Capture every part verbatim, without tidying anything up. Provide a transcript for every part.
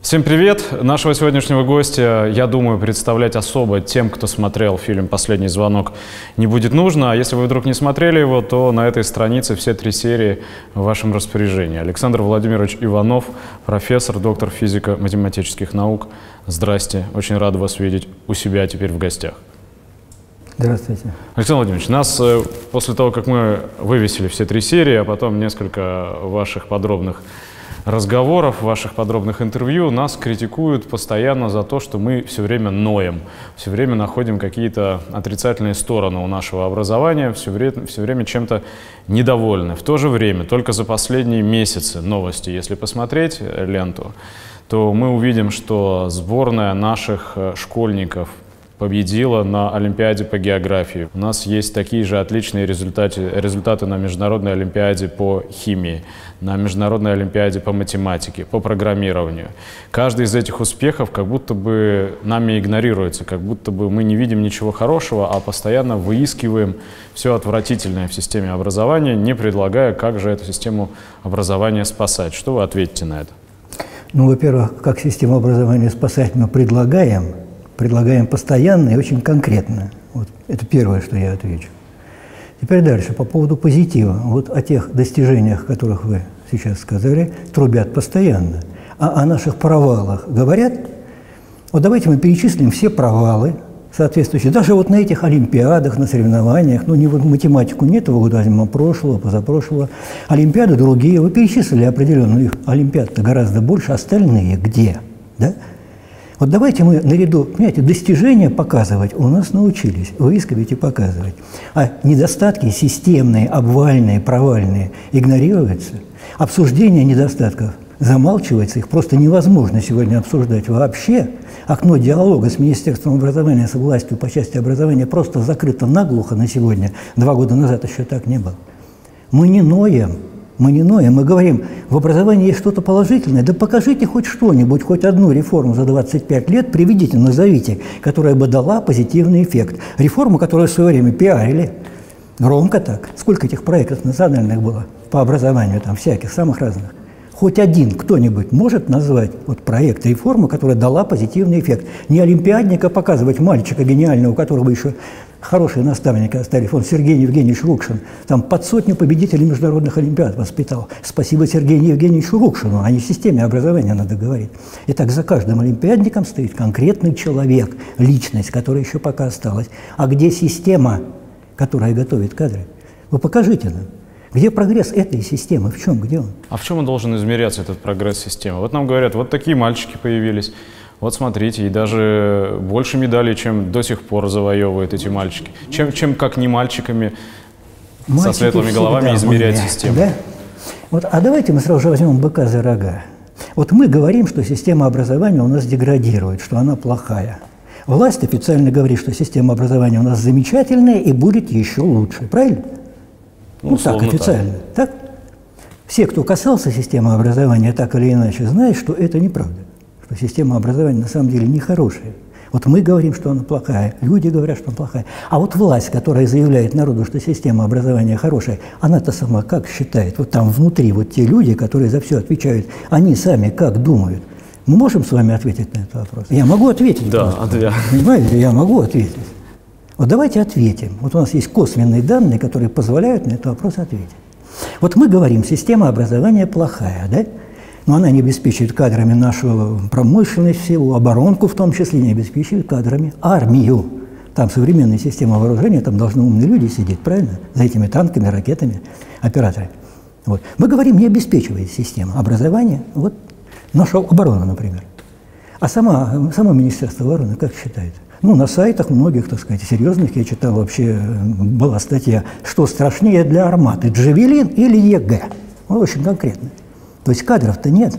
Всем привет! Нашего сегодняшнего гостя, я думаю, представлять особо тем, кто смотрел фильм «Последний звонок», не будет нужно. А если вы вдруг не смотрели его, то на этой странице все три серии в вашем распоряжении. Александр Владимирович Иванов, профессор, доктор физико-математических наук. Здрасте, очень рад вас видеть у себя теперь в гостях. Здравствуйте. Александр Владимирович, нас после того, как мы вывесили все три серии, а потом несколько ваших подробных разговоров, ваших подробных интервью, нас критикуют постоянно за то, что мы все время ноем, все время находим какие-то отрицательные стороны у нашего образования, все время, все время чем-то недовольны. В то же время, только за последние месяцы новости, если посмотреть ленту, то мы увидим, что сборная наших школьников победила на Олимпиаде по географии. У нас есть такие же отличные результаты, результаты на Международной Олимпиаде по химии, на Международной Олимпиаде по математике, по программированию. Каждый из этих успехов как будто бы нами игнорируется, как будто бы мы не видим ничего хорошего, а постоянно выискиваем все отвратительное в системе образования, не предлагая, как же эту систему образования спасать. Что вы ответите на это? Ну, во-первых, как систему образования спасать мы предлагаем, предлагаем постоянно и очень конкретно. Вот это первое, что я отвечу. Теперь дальше, по поводу позитива. Вот о тех достижениях, о которых вы сейчас сказали, трубят постоянно. А о наших провалах говорят? Вот давайте мы перечислим все провалы соответствующие. Даже вот на этих олимпиадах, на соревнованиях, ну, не в математику не этого года, возьмем, а прошлого, позапрошлого. Олимпиады другие. Вы перечислили определенно, их олимпиад-то гораздо больше, остальные где? Да? Вот давайте мы наряду, понимаете, достижения показывать у нас научились, выискивать и показывать. А недостатки системные, обвальные, провальные игнорируются. Обсуждение недостатков замалчивается, их просто невозможно сегодня обсуждать вообще. Окно диалога с Министерством образования, с властью по части образования просто закрыто наглухо на сегодня. Два года назад еще так не было. Мы не ноем. Мы не ноем, мы говорим, в образовании есть что-то положительное, да покажите хоть что-нибудь, хоть одну реформу за двадцать пять лет, приведите, назовите, которая бы дала позитивный эффект. Реформу, которую в свое время пиарили, громко так. Сколько этих проектов национальных было по образованию, там всяких, самых разных. Хоть один кто-нибудь может назвать вот проект, реформу, которая дала позитивный эффект. Не олимпиадника показывать, мальчика гениального, у которого еще хорошие наставники остались. Он Сергей Евгеньевич Рукшин, там под сотню победителей международных олимпиад воспитал. Спасибо Сергею Евгеньевичу Рукшину, а не системе образования надо говорить. Итак, за каждым олимпиадником стоит конкретный человек, личность, которая еще пока осталась. А где система, которая готовит кадры? Вы покажите нам. Где прогресс этой системы? В чем? Где он? А в чем он должен измеряться, этот прогресс системы? Вот нам говорят, вот такие мальчики появились. Вот смотрите, и даже больше медалей, чем до сих пор завоевывают эти мальчики. Чем, чем как не мальчиками мальчики со светлыми головами измерять умные, систему. Да? Вот, а давайте мы сразу же возьмем быка за рога. Вот мы говорим, что система образования у нас деградирует, что она плохая. Власть официально говорит, что система образования у нас замечательная и будет еще лучше. Правильно? Ну, ну так, официально. Так. Так? Все, кто касался системы образования, так или иначе, знают, что это неправда. Что система образования на самом деле нехорошая. Вот мы говорим, что она плохая, люди говорят, что она плохая. А вот власть, которая заявляет народу, что система образования хорошая, она-то сама как считает? Вот там внутри вот те люди, которые за все отвечают, они сами как думают? Мы можем с вами ответить на этот вопрос? Я могу ответить. Да, ответ. Понимаете, я могу ответить. Вот давайте ответим. Вот у нас есть косвенные данные, которые позволяют на этот вопрос ответить. Вот мы говорим, система образования плохая, да? Но она не обеспечивает кадрами нашу промышленность всего, оборонку в том числе, не обеспечивает кадрами армию. Там современная система вооружения, там должны умные люди сидеть, правильно? За этими танками, ракетами, операторы. Вот. Мы говорим, не обеспечивает система образования, вот наша оборона, например. А сама, само Министерство обороны как считает? Ну, на сайтах многих, так сказать, серьезных, я читал, вообще была статья, что страшнее для арматы, Джавелин или ЕГЭ. Ну, очень конкретно. То есть кадров-то нет.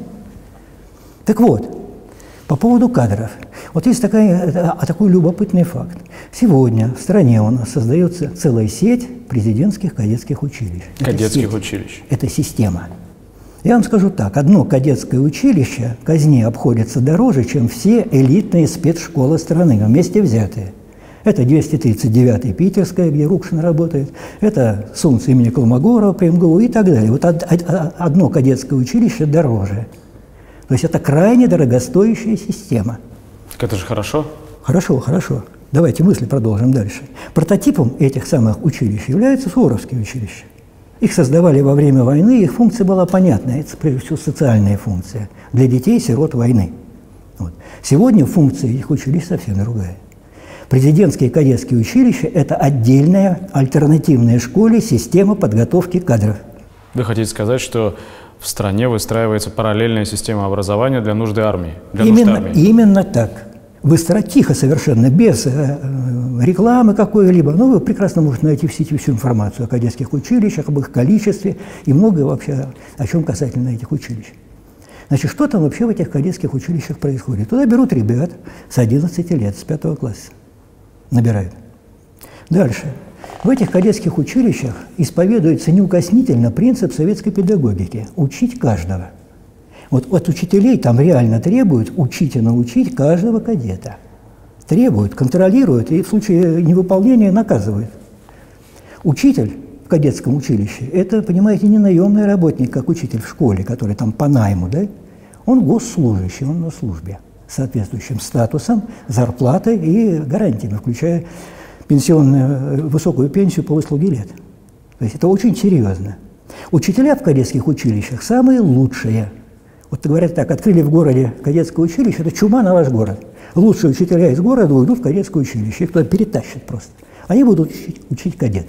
Так вот, по поводу кадров. Вот есть такая, такой любопытный факт. Сегодня в стране у нас создается целая сеть президентских кадетских училищ. Кадетских училищ. Это система. Я вам скажу так, одно кадетское училище казне обходится дороже, чем все элитные спецшколы страны, вместе взятые. Это двести тридцать девятая Питерская, где Рукшин работает, это СУНЦ имени Колмогорова при эм гэ у и так далее. Вот одно кадетское училище дороже. То есть это крайне дорогостоящая система. Так это же хорошо. Хорошо, хорошо. Давайте мысли продолжим дальше. Прототипом этих самых училищ являются суворовские училища. Их создавали во время войны, их функция была понятна. Это, прежде всего, социальная функция для детей-сирот войны. Вот. Сегодня функция этих училищ совсем другая. Президентские кадетские училища – это отдельная альтернативная школе система подготовки кадров. Вы хотите сказать, что в стране выстраивается параллельная система образования для нужды армии? Для Именно, нужд армии. именно так. Выстроить тихо совершенно, без э, рекламы какой-либо. Но вы прекрасно можете найти в сети всю информацию о кадетских училищах, об их количестве и многое вообще о чем касательно этих училищ. Значит, что там вообще в этих кадетских училищах происходит? Туда берут ребят с одиннадцати лет, с пятого класса. Набирают. Дальше. В этих кадетских училищах исповедуется неукоснительно принцип советской педагогики – учить каждого. Вот от учителей там реально требуют учить и научить каждого кадета. Требуют, контролируют и в случае невыполнения наказывают. Учитель в кадетском училище – это, понимаете, не наемный работник, как учитель в школе, который там по найму, да? Он госслужащий, он на службе с соответствующим статусом, зарплатой и гарантиями, включая пенсионную, высокую пенсию по выслуге лет. То есть это очень серьезно. Учителя в кадетских училищах самые лучшие. Вот говорят так, открыли в городе кадетское училище, это чума на ваш город. Лучшие учителя из города уйдут в кадетское училище, их туда перетащат просто. Они будут учить, учить кадет.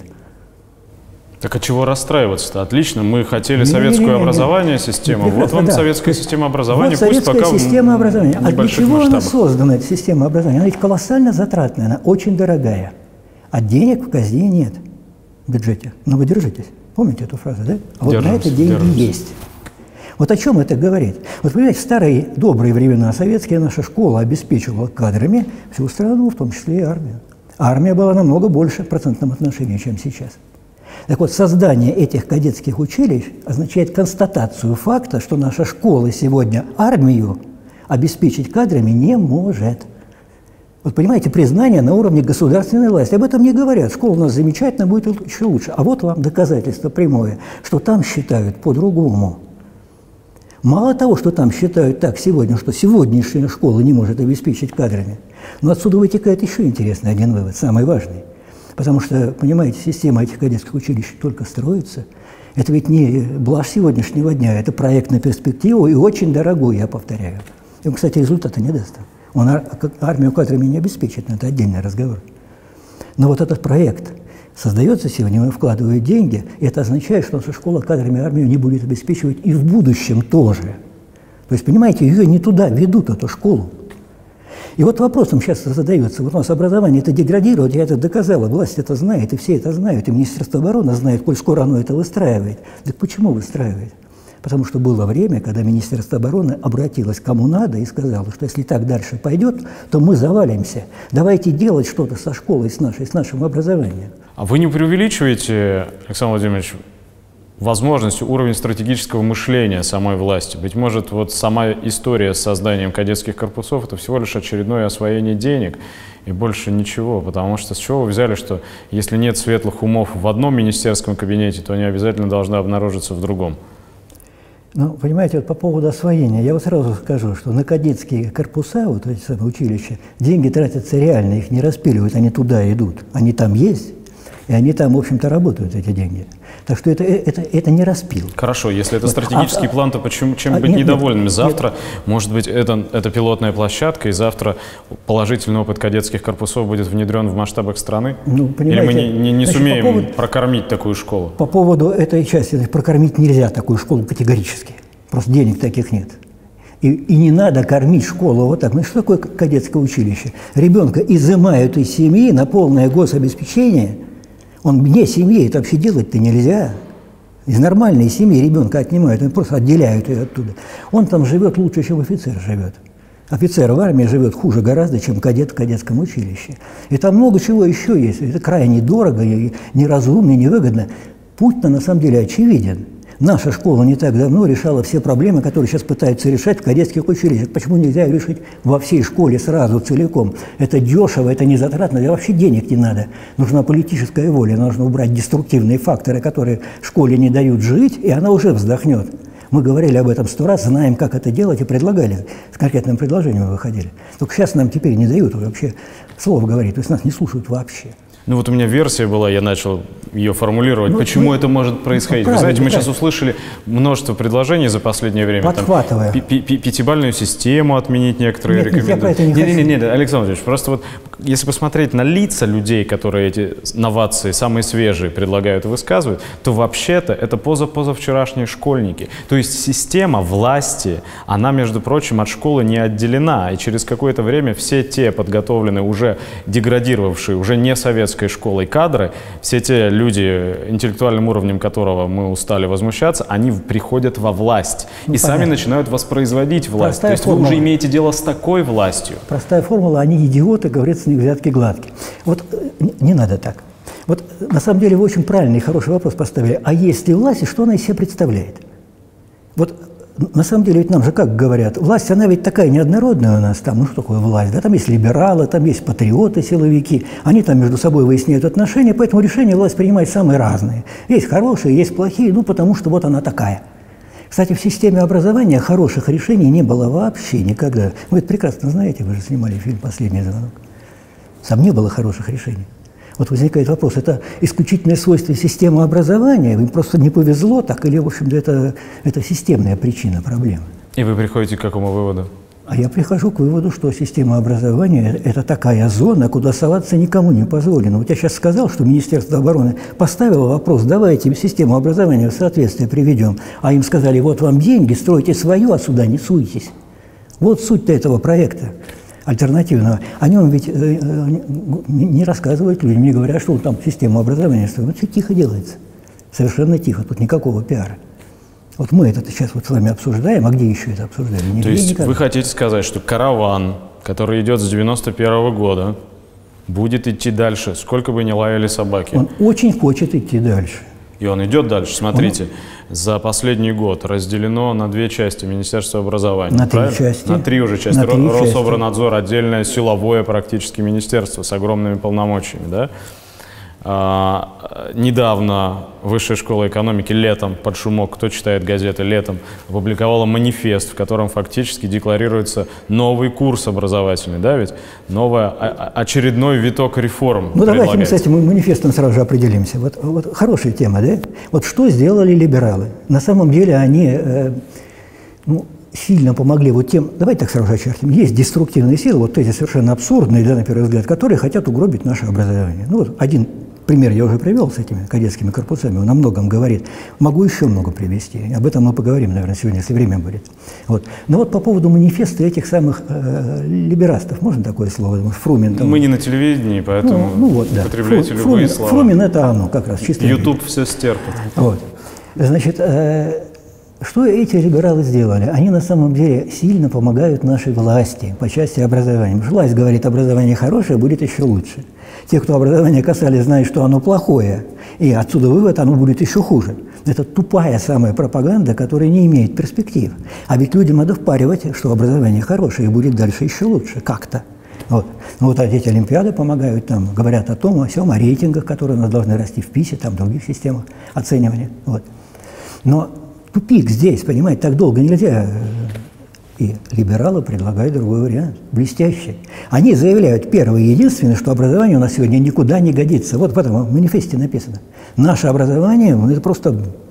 Так от чего расстраиваться-то? Отлично, мы хотели не, советскую не, не, не, образование, систему. Вот вам да. советская система образования, вот пусть советская пока система образования. в А для чего масштабах. она создана, эта система образования? Она ведь колоссально затратная, она очень дорогая. А денег в казне нет в бюджете. Но вы держитесь. Помните эту фразу, да? А вот Держимся, на это деньги держимся. есть. Вот о чем это говорит? Вот, понимаете, в старые добрые времена советская наша школа обеспечивала кадрами всю страну, в том числе и армию. Армия была намного больше в процентном отношении, чем сейчас. Так вот, создание этих кадетских училищ означает констатацию факта, что наша школа сегодня армию обеспечить кадрами не может. Вот понимаете, признание на уровне государственной власти. Об этом не говорят. Школа у нас замечательно, будет еще лучше. А вот вам доказательство прямое, что там считают по-другому. Мало того, что там считают так сегодня, что сегодняшняя школа не может обеспечить кадрами, но отсюда вытекает еще интересный один вывод, самый важный. Потому что, понимаете, система этих кадетских училищ только строится. Это ведь не блажь сегодняшнего дня, это проект на перспективу и очень дорогой, я повторяю. И он, кстати, результата не даст. Он армию кадрами не обеспечит, но это отдельный разговор. Но вот этот проект создается сегодня, он вкладывает деньги, и это означает, что наша школа кадрами армию не будет обеспечивать и в будущем тоже. То есть, понимаете, ее не туда ведут, эту школу. И вот вопросом сейчас задается, вот у нас образование это деградирует, я это доказала, власть это знает, и все это знают, и Министерство обороны знает, коль скоро оно это выстраивает. Так почему выстраивает? Потому что было время, когда Министерство обороны обратилось к кому надо и сказало, что если так дальше пойдет, то мы завалимся. Давайте делать что-то со школой, с нашей, с нашим образованием. А вы не преувеличиваете, Александр Владимирович, возможность, уровень стратегического мышления самой власти? Быть может, вот сама история с созданием кадетских корпусов – это всего лишь очередное освоение денег и больше ничего. Потому что с чего вы взяли, что если нет светлых умов в одном министерском кабинете, то они обязательно должны обнаружиться в другом? Ну, понимаете, вот по поводу освоения, я вот сразу скажу, что на кадетские корпуса, вот эти самые училища, деньги тратятся реально, их не распиливают, они туда идут, они там есть, и они там, в общем-то, работают, эти деньги. Так что это, это, это не распил. Хорошо, если это вот. стратегический а, план, то почему, чем а, быть нет, недовольными? нет, завтра, нет. может быть, это, это пилотная площадка, и завтра положительный опыт кадетских корпусов будет внедрен в масштабах страны? Ну, Или мы не, не, не значит, сумеем по поводу, прокормить такую школу? По поводу этой части, прокормить нельзя такую школу категорически. Просто денег таких нет. И, и не надо кормить школу вот так. Ну что такое кадетское училище? Ребенка изымают из семьи на полное гособеспечение. Он вне семьи, это вообще делать-то нельзя. Из нормальной семьи ребенка отнимают, они просто отделяют ее оттуда. Он там живет лучше, чем офицер живет. Офицер в армии живет хуже гораздо, чем кадет в кадетском училище. И там много чего еще есть. Это крайне дорого, и неразумно, и невыгодно. Путь-то на самом деле очевиден. Наша школа не так давно решала все проблемы, которые сейчас пытаются решать в кадетских училищах. Почему нельзя решить во всей школе сразу, целиком? Это дешево, это не затратно, да вообще денег не надо. Нужна политическая воля, нужно убрать деструктивные факторы, которые школе не дают жить, и она уже вздохнет. Мы говорили об этом сто раз, знаем, как это делать, и предлагали. С конкретным предложением мы выходили. Только сейчас нам теперь не дают вообще слова говорить, то есть нас не слушают вообще. Ну вот у меня версия была, я начал ее формулировать, ну, почему мы, это может происходить. Ну, Вы знаете, мы сейчас услышали множество предложений за последнее время. Подхватывая. Там, пи пи пятибалльную систему отменить некоторые нет, рекомендации. Нет, я про это не нет, хочу. нет, нет, Александр Владимирович, просто вот если посмотреть на лица людей, которые эти новации, самые свежие, предлагают и высказывают, то вообще-то это поза-позавчерашние школьники. То есть система власти, она, между прочим, от школы не отделена. И через какое-то время все те подготовленные, уже деградировавшие, уже не советские школой кадры, все те люди, интеллектуальным уровнем которого мы устали возмущаться, они приходят во власть ну, и понятно. Сами начинают воспроизводить власть. Простая То есть формула. Вы уже имеете дело с такой властью. Простая формула, они идиоты, говорится, не взятки гладкие. Вот не, не надо так. Вот на самом деле вы очень правильный и хороший вопрос поставили. А есть ли власть, и что она из себя представляет? Вот на самом деле, ведь нам же как говорят, власть, она ведь такая неоднородная у нас там, ну что такое власть, да, там есть либералы, там есть патриоты, силовики, они там между собой выясняют отношения, поэтому решения власть принимает самые разные. Есть хорошие, есть плохие, ну потому что вот она такая. Кстати, в системе образования хороших решений не было вообще никогда. Вы это прекрасно знаете, вы же снимали фильм «Последний звонок». Там не было хороших решений. Вот возникает вопрос, это исключительное свойство системы образования, им просто не повезло так, или, в общем-то, это, это системная причина проблемы. И вы приходите к какому выводу? А я прихожу к выводу, что система образования – это такая зона, куда соваться никому не позволено. Вот я сейчас сказал, что Министерство обороны поставило вопрос, давайте систему образования в соответствие приведем, а им сказали, вот вам деньги, стройте свою, а сюда не суйтесь. Вот суть-то этого проекта альтернативного. О нем ведь э, э, не рассказывают людям, не говорят, что там система образования, что вот все тихо делается, совершенно тихо, тут никакого пиара. Вот мы это сейчас вот с вами обсуждаем, а где еще это обсуждаем? Нигде. То есть никак. Вы хотите сказать, что караван, который идет с девяносто первого года, будет идти дальше, сколько бы ни лаяли собаки? Он очень хочет идти дальше. И он идет дальше. Смотрите, он... за последний год разделено на две части Министерство образования. На правильно? три части. На три уже части. На три Рособорнадзор, отдельное силовое практически министерство с огромными полномочиями. Да? А, недавно Высшая школа экономики летом, под шумок, кто читает газеты, летом опубликовала манифест, в котором фактически декларируется новый курс образовательный, да, ведь новый, очередной виток реформ. Ну давайте мы с этим манифестом сразу же определимся. Вот, вот хорошая тема, да? Вот что сделали либералы? На самом деле они э, ну, сильно помогли вот тем, давайте так сразу же очертим, есть деструктивные силы, вот эти совершенно абсурдные, да, на первый взгляд, которые хотят угробить наше образование. Ну вот один пример я уже привел с этими кадетскими корпусами, он о многом говорит. Могу еще много привести. Об этом мы поговорим, наверное, сегодня, если время будет. Вот. Но вот по поводу манифеста этих самых э, либерастов, можно такое слово? Фрумин. Там, мы не на телевидении, поэтому ну, ну, вот, да. употребляйте Фру, любые Фрумин, слова. Фрумин – это оно как раз. Чисто YouTube все стерпит. Вот. Значит, э, что эти либералы сделали? Они на самом деле сильно помогают нашей власти по части образования. Власть говорит, образование хорошее, будет еще лучше. Те, кто образование касались, знают, что оно плохое, и отсюда вывод, оно будет еще хуже. Это тупая самая пропаганда, которая не имеет перспектив. А ведь людям надо впаривать, что образование хорошее и будет дальше еще лучше, как-то. Вот. Ну, вот эти олимпиады помогают, там, говорят о том, о всем, о рейтингах, которые у нас должны расти в ПИСе, там, в других системах оценивания. Вот. Но тупик здесь, понимаете, так долго нельзя. И либералы предлагают другой вариант, блестящий. Они заявляют, первое и единственное, что образование у нас сегодня никуда не годится. Вот в этом манифесте написано. Наше образование, ну, это просто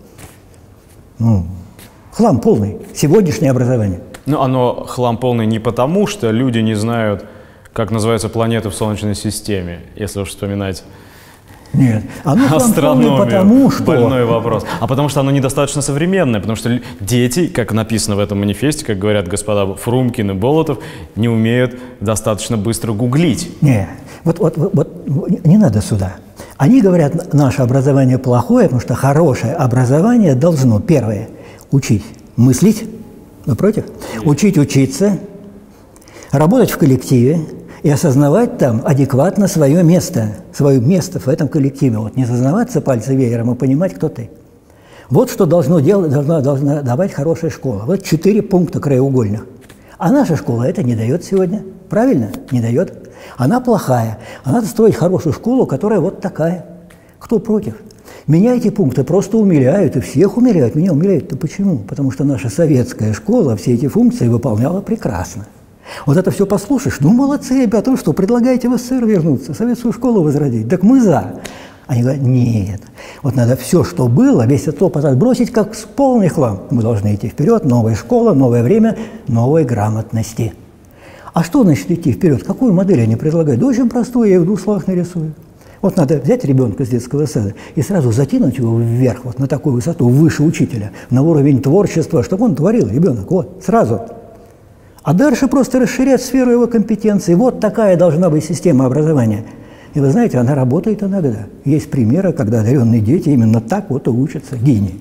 ну, хлам полный. Сегодняшнее образование. Ну, оно хлам полный не потому, что люди не знают, как называются планеты в Солнечной системе, если уж вспоминать. Нет, оно астрономию, потому что... больной вопрос. А потому что оно недостаточно современное, потому что дети, как написано в этом манифесте, как говорят господа Фрумкин и Болотов, не умеют достаточно быстро гуглить. Нет, вот, вот, вот, вот не надо сюда. Они говорят, наше образование плохое, потому что хорошее образование должно, первое, учить мыслить, вы против? Учить учиться, работать в коллективе, и осознавать там адекватно свое место, свое место в этом коллективе. Вот не зазнаваться пальцы веером, а понимать, кто ты. Вот что должно делать, должна, должна давать хорошая школа. Вот четыре пункта краеугольных. А наша школа это не дает сегодня. Правильно? Не дает. Она плохая. А надо строить хорошую школу, которая вот такая. Кто против? Меня эти пункты просто умиляют, и всех умиляют. Меня умиляют-то почему? Потому что наша советская школа все эти функции выполняла прекрасно. Вот это все послушаешь, ну молодцы, ребята, что, предлагаете в СССР вернуться, советскую школу возродить? Так мы за. Они говорят, нет, вот надо все, что было, весь этот опыт отбросить, как полный хлам. Мы должны идти вперед, новая школа, новое время, новой грамотности. А что значит идти вперед? Какую модель они предлагают? Да очень простую, я их в двух словах нарисую. Вот надо взять ребенка с детского сада и сразу закинуть его вверх, вот на такую высоту, выше учителя, на уровень творчества, чтобы он творил, ребенок, вот, сразу. А дальше просто расширять сферу его компетенций. Вот такая должна быть система образования. И вы знаете, она работает иногда. Есть примеры, когда одаренные дети именно так вот и учатся, гении.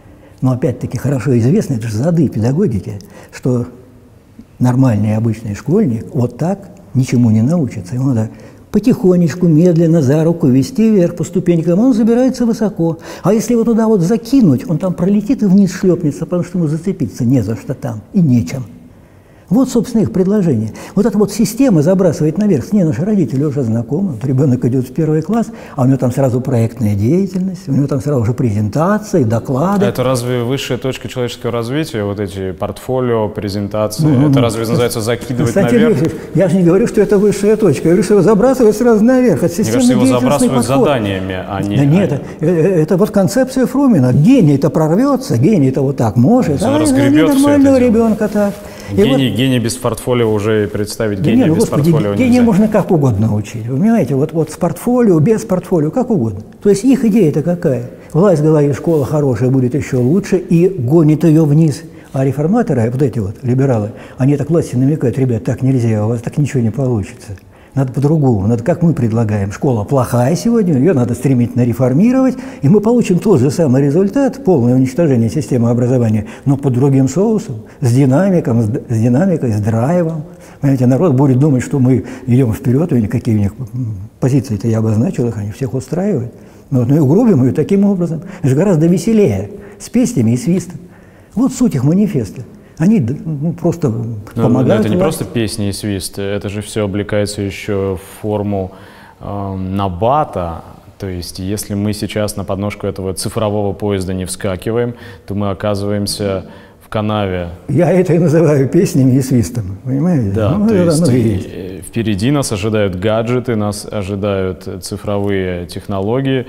Но опять-таки хорошо известно, это же зады педагогики, что нормальный обычный школьник вот так ничему не научится. Ему надо потихонечку, медленно за руку вести вверх по ступенькам, он забирается высоко. А если его туда вот закинуть, он там пролетит и вниз шлепнется, потому что ему зацепиться не за что там и нечем. Вот, собственно, их предложение. Вот эта вот система забрасывает наверх. С ней наши родители уже знакомы. Вот ребенок идет в первый класс, а у него там сразу проектная деятельность, у него там сразу же презентации, доклады. А это разве высшая точка человеческого развития, вот эти портфолио, презентации? Ну, это ну, разве ну, называется закидывать кстати, наверх? Я же не говорю, что это высшая точка. Я говорю, что его забрасывают сразу наверх. Это Мне кажется, его забрасывают заданиями, а не... Да нет, это, это вот концепция Фрумина. Гений-то прорвется, гений-то вот так может. Он а разгребет нормального ребенка так. Гений, вот, гений без портфолио уже представить, да гения не, ну, без господи, портфолио нельзя. Гения можно как угодно учить. Вы понимаете, вот, вот с портфолио, без портфолио, как угодно. То есть их идея-то какая? Власть говорит, школа хорошая будет еще лучше, и гонит ее вниз. А реформаторы, вот эти вот либералы, они так власти намекают, ребят, так нельзя, у вас так ничего не получится. Надо по-другому, надо, как мы предлагаем. Школа плохая сегодня, ее надо стремительно реформировать, и мы получим тот же самый результат, полное уничтожение системы образования, но под другим соусом, с динамиком, с, с динамикой, с драйвом. Понимаете, народ будет думать, что мы идем вперед, или какие у них позиции-то я обозначил, их они всех устраивают. Но, ну и угробим ее таким образом. Это же гораздо веселее, с песнями и свистом. Вот суть их манифеста. Они ну, просто но, помогают. Но это не власти. просто песни и свист, это же все облекается еще в форму э, набата. То есть, если мы сейчас на подножку этого цифрового поезда не вскакиваем, то мы оказываемся в канаве. Я это и называю песнями и свистом, понимаете? Да, ну, то есть, ну, есть впереди нас ожидают гаджеты, нас ожидают цифровые технологии.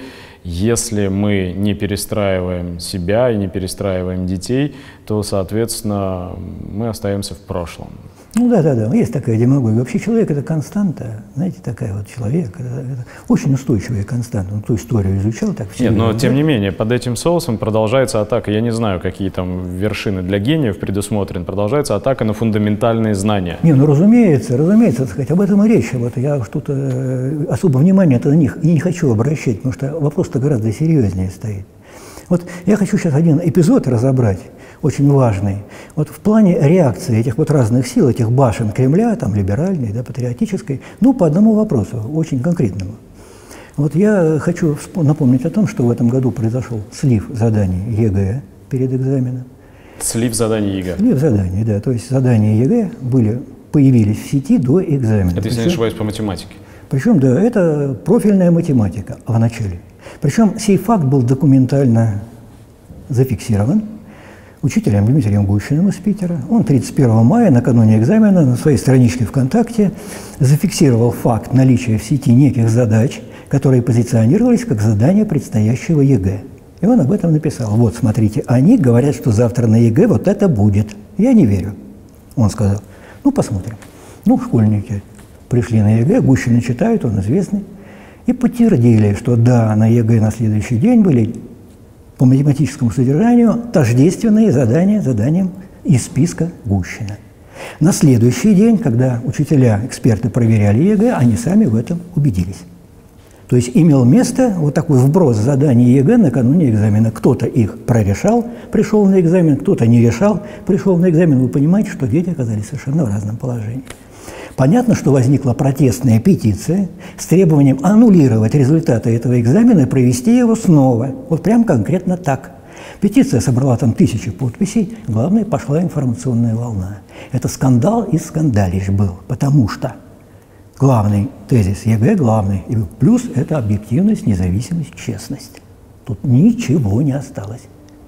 Если мы не перестраиваем себя и не перестраиваем детей, то, соответственно, мы остаемся в прошлом. Ну да, да, да, есть такая демагогия. Вообще человек – это константа, знаете, такая вот человек, это, это очень устойчивая константа. Он ту историю изучал, так все. Нет, но тем не менее, под этим соусом продолжается атака. Я не знаю, какие там вершины для гениев предусмотрены. Продолжается атака на фундаментальные знания. Не, ну разумеется, разумеется, так сказать, об этом и речь. Вот я что-то особо внимания на них и не хочу обращать, потому что вопрос-то гораздо серьезнее стоит. Вот я хочу сейчас один эпизод разобрать, очень важный. Вот в плане реакции этих вот разных сил, этих башен Кремля, там либеральной, да, патриотической, ну, по одному вопросу, очень конкретному. Вот я хочу напомнить о том, что в этом году произошел слив заданий ЕГЭ перед экзаменом. Слив заданий ЕГЭ? Слив заданий, да. То есть задания ЕГЭ были, появились в сети до экзамена. Это, если не ошибаюсь, по математике? Причем, да, это профильная математика в начале. Причем сей факт был документально зафиксирован учителем Дмитрием Гущиным из Питера. Он тридцать первого мая, накануне экзамена, на своей страничке ВКонтакте зафиксировал факт наличия в сети неких задач, которые позиционировались как задания предстоящего ЕГЭ. И он об этом написал. Вот, смотрите, они говорят, что завтра на ЕГЭ вот это будет. Я не верю. Он сказал, ну, посмотрим. Ну, школьники пришли на ЕГЭ, Гущины читают, он известный, и подтвердили, что да, на ЕГЭ на следующий день были по математическому содержанию тождественные задания заданиям из списка Гущина. На следующий день, когда учителя, эксперты проверяли ЕГЭ, они сами в этом убедились. То есть имел место вот такой вброс заданий ЕГЭ накануне экзамена. Кто-то их прорешал, пришел на экзамен, кто-то не решал, пришел на экзамен. Вы понимаете, что дети оказались совершенно в разном положении. Понятно, что возникла протестная петиция с требованием аннулировать результаты этого экзамена и провести его снова. Вот прям конкретно так. Петиция собрала там тысячи подписей, главное, пошла информационная волна. Это скандал и скандалищ был, потому что главный тезис ЕГЭ, главный, и плюс это объективность, независимость, честность. тут ничего не осталось.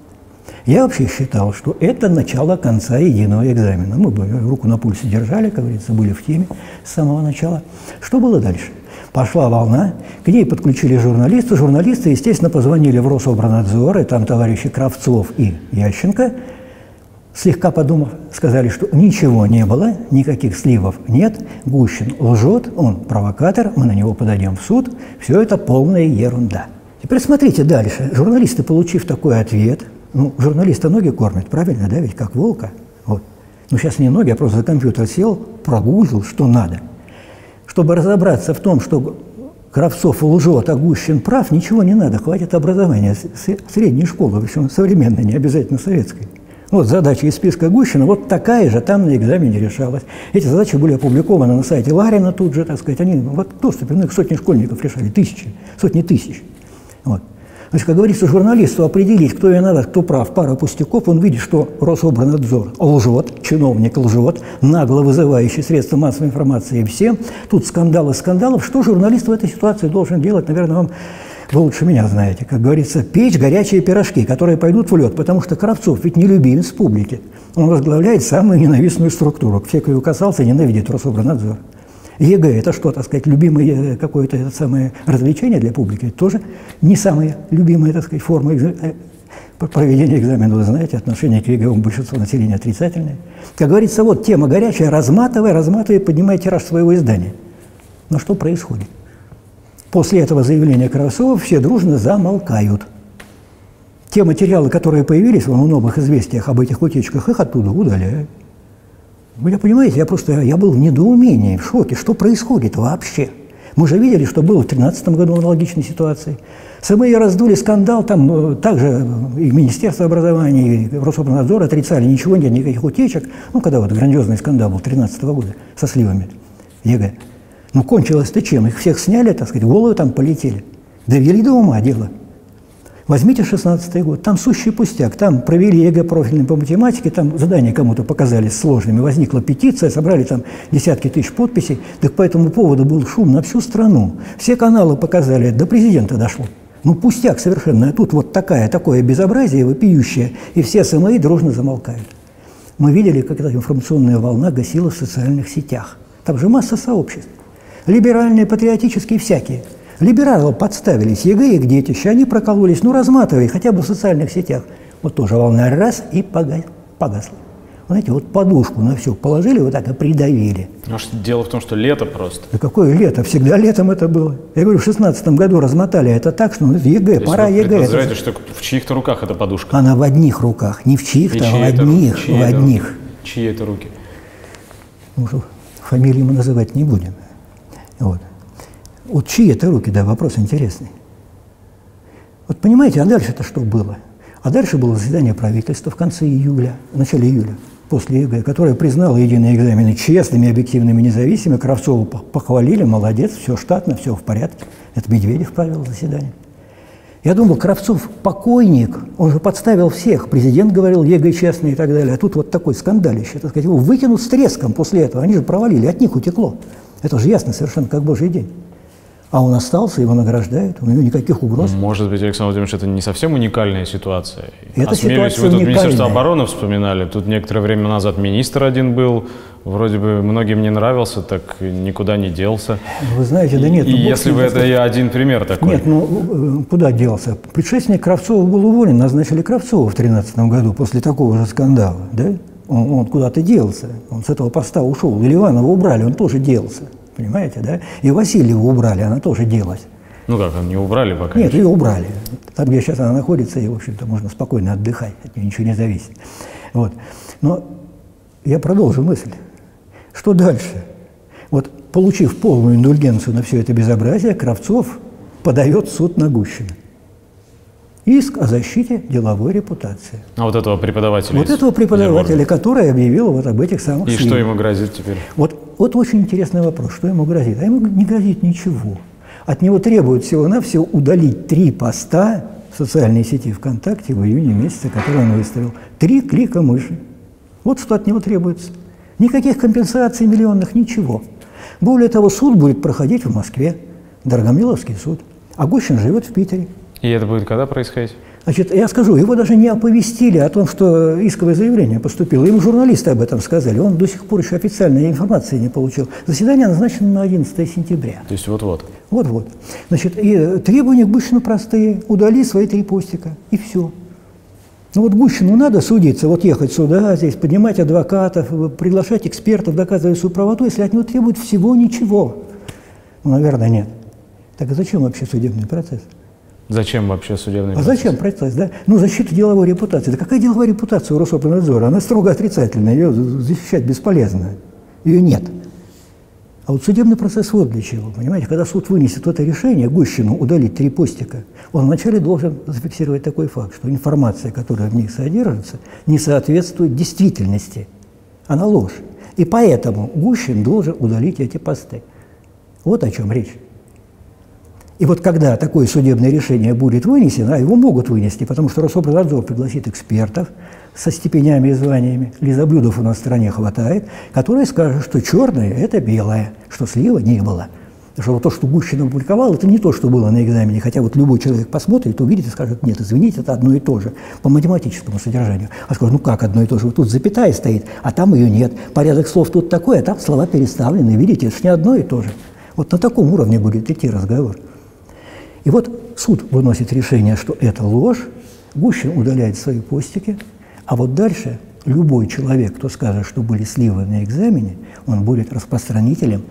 Я вообще считал, что это начало конца единого экзамена. Мы бы руку на пульсе держали, как говорится, были в теме с самого начала. Что было дальше? Пошла волна, к ней подключили журналисты. Журналисты, естественно, позвонили в Рособранадзор, и там товарищи Кравцов и Ященко, слегка подумав, сказали, что ничего не было, никаких сливов нет, Гущин лжет, он провокатор, мы на него подадим в суд, все это полная ерунда. Теперь смотрите дальше. Журналисты, получив такой ответ, ну, журналиста ноги кормят, правильно, да, ведь как волка. Вот. Ну, сейчас не ноги, а просто за компьютер сел, прогуглил, что надо. Чтобы разобраться в том, что Кравцов лжет, а Гущин прав, ничего не надо, хватит образования, средней школы, причем современной, не обязательно советской. Вот задача из списка Гущина, вот такая же там на экзамене решалась. Эти задачи были опубликованы на сайте Ларина тут же, так сказать, они вот в доступе, ну, их сотни школьников решали, тысячи, сотни тысяч. Вот. Значит, как говорится, журналисту определить, кто виноват, кто прав, пара пустяков, он видит, что Рособранадзор лжет, чиновник лжет, нагло вызывающий средства массовой информации всем. Тут скандалы скандалов. Что журналист в этой ситуации должен делать, наверное, вам вы лучше меня знаете. Как говорится, печь горячие пирожки, которые пойдут в лед, потому что Кравцов ведь не любимец публики. Он возглавляет самую ненавистную структуру. Все, кто его касался, ненавидит Рособранадзор. ЕГЭ – это что, так сказать, любимое какое-то это самое развлечение для публики? Это тоже не самая любимая, так сказать, форма проведения экзамена. Вы знаете, отношение к ЕГЭ у большинства населения отрицательное. Как говорится, вот тема горячая, разматывай, разматывай, поднимай тираж своего издания. Но что происходит? После этого заявления Кравцова все дружно замолкают. Те материалы, которые появились в новых известиях об этих утечках, их оттуда удаляют. Вы понимаете, я просто я был в недоумении, в шоке, что происходит вообще. Мы же видели, что было в две тысячи тринадцатом году аналогичной ситуации. СМИ раздули скандал, там также и Министерство образования, и Рособранадзор отрицали, ничего нет, никаких утечек. Ну, когда вот грандиозный скандал был две тысячи тринадцатого года со сливами ЕГЭ. Ну, кончилось-то чем? Их всех сняли, так сказать, головы там полетели. Довели до ума дело. Возьмите шестнадцатый год, там сущий пустяк, там провели ЕГЭ профильный по математике, там задания кому-то показались сложными, возникла петиция, собрали там десятки тысяч подписей, так по этому поводу был шум на всю страну. Все каналы показали, до президента дошло. Ну, пустяк совершенно, а тут вот такая, такое безобразие вопиющее, и все СМИ дружно замолкают. Мы видели, как эта информационная волна гасила в социальных сетях. Там же масса сообществ. Либеральные, патриотические, всякие. Либералы подставились, ЕГЭ их детище, они прокололись, ну разматывай, хотя бы в социальных сетях. Вот тоже волна раз и погасла. Знаете, вот подушку на все положили, вот так и придавили. Может, дело в том, что лето просто. Да какое лето? Всегда летом это было. Я говорю, в шестнадцатом году размотали это так, что ну, ЕГЭ, то пора вы ЕГЭ. подозреваете, что в чьих-то руках эта подушка? Она в одних руках, не в чьих-то, а в одних, чьи в это, одних. Чьи это руки? Ну, фамилии мы называть не будем. Вот. Вот чьи это руки, да, вопрос интересный. Вот понимаете, а дальше-то что было? А дальше было заседание правительства в конце июля, в начале июля, после ЕГЭ, которое признало единые экзамены честными, объективными, независимыми. Кравцову похвалили, молодец, все штатно, все в порядке. Это Медведев провел заседание. Я думал, Кравцов покойник, он же подставил всех. Президент говорил, ЕГЭ честный и так далее. А тут вот такой скандалище, так сказать, его выкинут с треском после этого. Они же провалили, от них утекло. Это же ясно совершенно, как божий день. А он остался, его награждают, у него никаких угроз. Может быть, Александр Владимирович, это не совсем уникальная ситуация. Это Осмелюсь, ситуация вы тут уникальная. Министерство обороны вспоминали. Тут некоторое время назад министр один был, вроде бы многим не нравился, так никуда не делся. Вы знаете, да нет. И ну, если бы это я один пример такой. Нет, ну куда делся? Предшественник Кравцова был уволен, назначили Кравцова в тринадцатом году после такого же скандала, да? Он, он куда-то делся, он с этого поста ушел. Или Иванова убрали, он тоже делся. Понимаете, да? И Васильеву убрали, она тоже делась. Ну как, не убрали пока? Нет, ее убрали. Там, где сейчас она находится, и, в общем-то, можно спокойно отдыхать, от нее ничего не зависит. Вот. Но я продолжу мысль. Что дальше? Вот, получив полную индульгенцию на все это безобразие, Кравцов подает в суд на Гущина. Иск о защите деловой репутации. А вот этого преподавателя? Вот этого преподавателя, который объявил вот об этих самых И сливах. что ему грозит теперь? Вот, вот очень интересный вопрос, что ему грозит. А ему не грозит ничего. От него требуют всего-навсего удалить три поста в социальной сети ВКонтакте в июне месяце, который он выставил. Три клика мыши. Вот что от него требуется. Никаких компенсаций миллионных, ничего. Более того, суд будет проходить в Москве, Дорогомиловский суд. А Гущин живет в Питере. И это будет когда происходить? Значит, я скажу, его даже не оповестили о том, что исковое заявление поступило. Ему журналисты об этом сказали. Он до сих пор еще официальной информации не получил. Заседание назначено на одиннадцатое сентября. То есть вот-вот. Вот-вот. Значит, и требования к Гущину простые. Удали свои три постика. И все. Ну вот Гущину надо судиться, вот ехать сюда, здесь, поднимать адвокатов, приглашать экспертов, доказывать свою правоту, если от него требуют всего ничего. Ну, наверное, нет. Так а зачем вообще судебный процесс? Зачем вообще судебный а процесс? А зачем процесс, да? Ну, защита деловой репутации. Да какая деловая репутация у Рособорнадзора? Она строго отрицательная, ее защищать бесполезно. Ее нет. А вот судебный процесс вот для чего, понимаете? Когда суд вынесет это решение, Гущину удалить три постика, он вначале должен зафиксировать такой факт, что информация, которая в них содержится, не соответствует действительности. Она ложь. И поэтому Гущин должен удалить эти посты. Вот о чем речь. И вот когда такое судебное решение будет вынесено, а его могут вынести, потому что Рособорнадзор пригласит экспертов со степенями и званиями, лизоблюдов у нас в стране хватает, которые скажут, что черное – это белое, что слива не было. Что вот то, что Гущин опубликовал, это не то, что было на экзамене, хотя вот любой человек посмотрит, увидит и скажет, нет, извините, это одно и то же, по математическому содержанию. А скажет, ну как одно и то же, вот тут запятая стоит, а там ее нет, порядок слов тут такой, а там слова переставлены, видите, это же не одно и то же. Вот на таком уровне будет идти разговор. И вот суд выносит решение, что это ложь, Гущин удаляет свои постики, а вот дальше любой человек, кто скажет, что были сливы на экзамене, он будет распространителем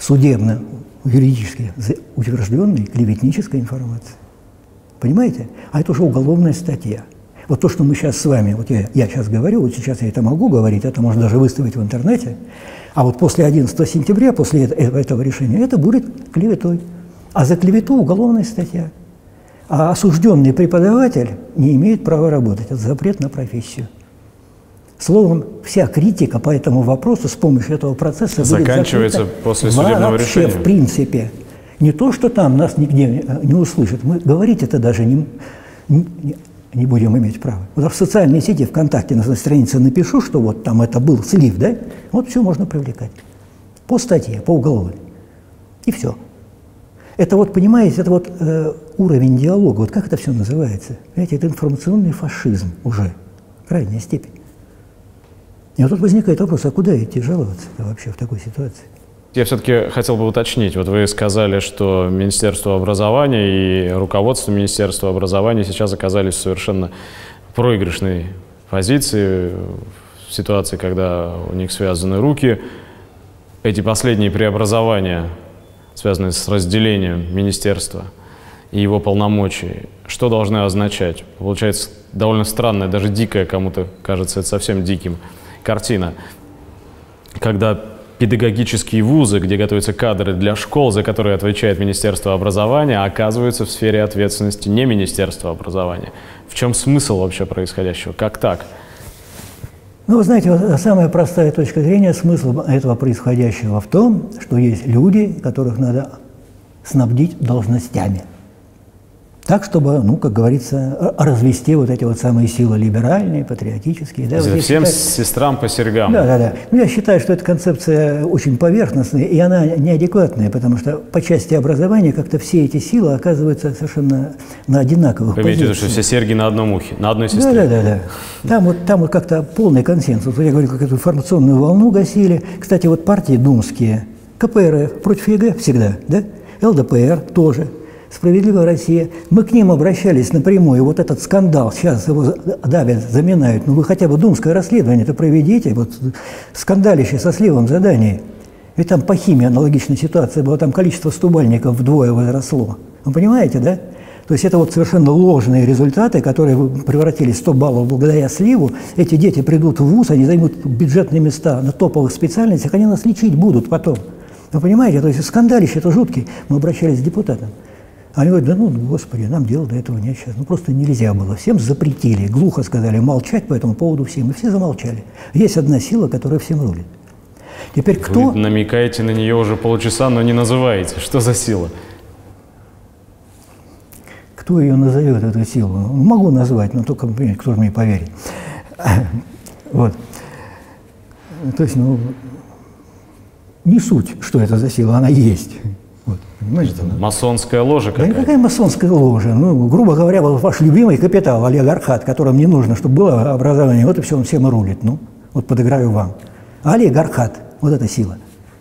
судебно-юридически утвержденной клеветнической информации. Понимаете? А это уже уголовная статья. Вот то, что мы сейчас с вами, вот я, я сейчас говорю, вот сейчас я это могу говорить, это можно даже выставить в интернете, а вот после одиннадцатого сентября, после этого, этого решения, это будет клеветой. А за клевету уголовная статья. А осужденный преподаватель не имеет права работать. Это запрет на профессию. Словом, вся критика по этому вопросу с помощью этого процесса заканчивается будет после судебного вообще, решения. В принципе. Не то, что там нас нигде не услышат. Мы говорить это даже не, не, не будем иметь права. Вот в социальной сети ВКонтакте на странице напишу, что вот там это был слив, да? Вот все можно привлекать. По статье, по уголовной. И все. Это вот, понимаете, это вот э, уровень диалога, вот как это все называется? Понимаете, это информационный фашизм уже, крайняя степень. И вот тут возникает вопрос, а куда идти жаловаться вообще в такой ситуации? Я все-таки хотел бы уточнить. Вот вы сказали, что Министерство образования и руководство Министерства образования сейчас оказались в совершенно проигрышной позиции, в ситуации, когда у них связаны руки. Эти последние преобразования, связанные с разделением министерства и его полномочий, что должны означать? Получается довольно странная, даже дикая, кому-то кажется это совсем диким, картина, когда педагогические вузы, где готовятся кадры для школ, за которые отвечает Министерство образования, оказываются в сфере ответственности не Министерства образования. В чем смысл вообще происходящего? Как так? Ну, вы знаете, вот самая простая точка зрения, смысл этого происходящего в том, что есть люди, которых надо снабдить должностями. Так, чтобы, ну, как говорится, развести вот эти вот самые силы либеральные, патриотические. Да, вот всем считаю, сестрам по сергам. Да, да, да. Ну, я считаю, что эта концепция очень поверхностная, и она неадекватная, потому что по части образования как-то все эти силы оказываются совершенно на одинаковых Вы имеете в виду, позициях. что все серьги на одном ухе, на одной сестре? Да, да, да, да. Там вот, там вот как-то полный консенсус. Вот я говорю, как эту информационную волну гасили. Кстати, вот партии думские, ка пэ эр эф против е гэ всегда, да? эл дэ пэ эр тоже. «Справедливая Россия». Мы к ним обращались напрямую. Вот этот скандал, сейчас его давят, заминают. Ну вы хотя бы думское расследование-то проведите. Вот скандалище со сливом заданий. Ведь там по химии аналогичная ситуация была. Там количество стубальников вдвое возросло. Вы понимаете, да? То есть это вот совершенно ложные результаты, которые превратились в сто баллов благодаря сливу. Эти дети придут в вуз, они займут бюджетные места на топовых специальностях, они нас лечить будут потом. Вы понимаете? То есть скандалище это жуткий. Мы обращались к депутатам. Они говорят, да ну, господи, нам дела до этого нет сейчас. Ну, просто нельзя было. Всем запретили, глухо сказали молчать по этому поводу всем. И все замолчали. Есть одна сила, которая всем рулит. Теперь кто... Вы намекаете на нее уже полчаса, но не называете. Что за сила? Кто ее назовет, эту силу? Ну, могу назвать, но только, кто же мне поверит. Вот. То есть, ну, не суть, что это за сила, она есть. Вот, понимаете? Масонская ложа Да какая-то. никакая масонская ложа. Ну, грубо говоря, вот ваш любимый капитал, олигархат, которому не нужно, чтобы было образование, вот и все, он всем и рулит. Ну, вот подыграю вам. А олигархат, вот эта сила,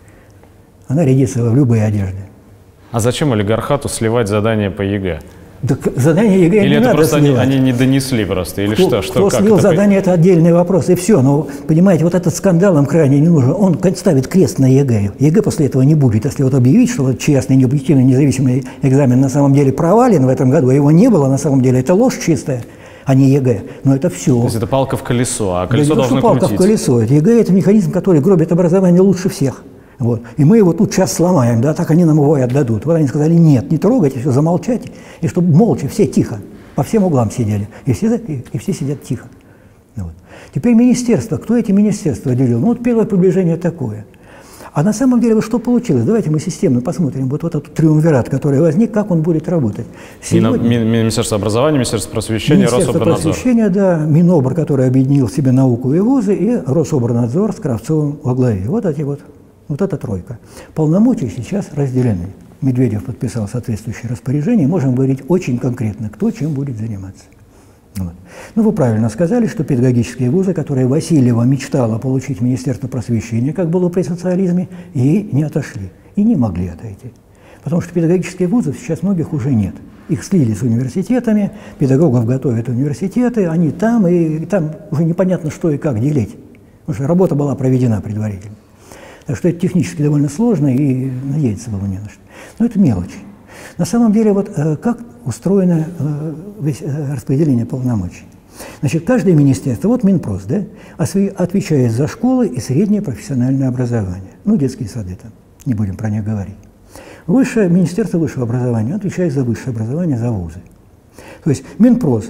она рядится в любые одежды. А зачем олигархату сливать задание по ЕГЭ? Так задание ЕГЭ Или не это надо просто они, сливать. они не донесли просто, или Кто, что? что кто как слил это задание, это отдельный вопрос, и все. Но, понимаете, вот этот скандал им крайне не нужен. Он ставит крест на ЕГЭ. ЕГЭ после этого не будет. Если вот объявить, что вот честный, необъективный, независимый экзамен на самом деле провален в этом году, а его не было на самом деле, это ложь чистая, а не ЕГЭ. Но это все. То есть это палка в колесо, а колесо да, должно палка крутиться. в колесо. Это ЕГЭ – это механизм, который гробит образование лучше всех. Вот. И мы его тут сейчас сломаем, да, так они нам его и отдадут. Вот они сказали, нет, не трогайте, все, замолчайте, и чтобы молча, все тихо, по всем углам сидели, и все, и, и все сидят тихо. Вот. Теперь министерство, кто эти министерства делил? Ну вот первое приближение такое. А на самом деле вот что получилось? Давайте мы системно посмотрим вот, вот этот триумвират, который возник, как он будет работать. Сегодня... Ми- Министерство образования, Министерство просвещения, Министерство Рособорнадзор. просвещения, да, Минобр, который объединил в себе науку и вузы, и Рособорнадзор с Кравцовым во главе. Вот эти вот. Вот эта тройка. Полномочия сейчас разделены. Медведев подписал соответствующее распоряжение. Можем говорить очень конкретно, кто чем будет заниматься. Вот. Ну, вы правильно сказали, что педагогические вузы, которые Васильева мечтала получить Министерство просвещения, как было при социализме, ей не отошли. И не могли отойти. Потому что педагогических вузов сейчас многих уже нет. Их слили с университетами, педагогов готовят университеты, они там, и там уже непонятно, что и как делить. Потому что работа была проведена предварительно. Так что это технически довольно сложно, и надеяться было не на что. Но это мелочи. На самом деле, вот э, как устроено э, весь, э, распределение полномочий? Значит, каждое министерство, вот Минпрос, да, отвечает за школы и среднее профессиональное образование. Ну, детские сады там, не будем про них говорить. Высшее, Министерство высшего образования отвечает за высшее образование, за вузы. То есть Минпрос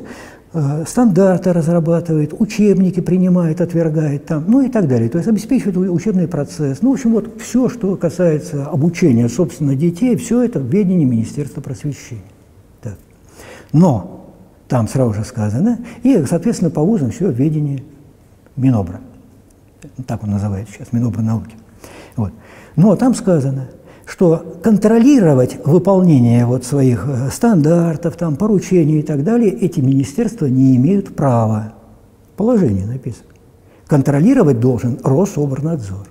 стандарты разрабатывает, учебники принимает, отвергает, там, ну и так далее. То есть обеспечивает учебный процесс. Ну, в общем, вот все, что касается обучения, собственно, детей, все это в ведении Министерства просвещения. Так. Но там сразу же сказано, и, соответственно, по вузам все в ведении Минобра. Так он называет сейчас, Минобра науки. Вот. Но там сказано, что контролировать выполнение вот своих стандартов, там, поручений и так далее эти министерства не имеют права. Положение написано. Контролировать должен Рособорнадзор.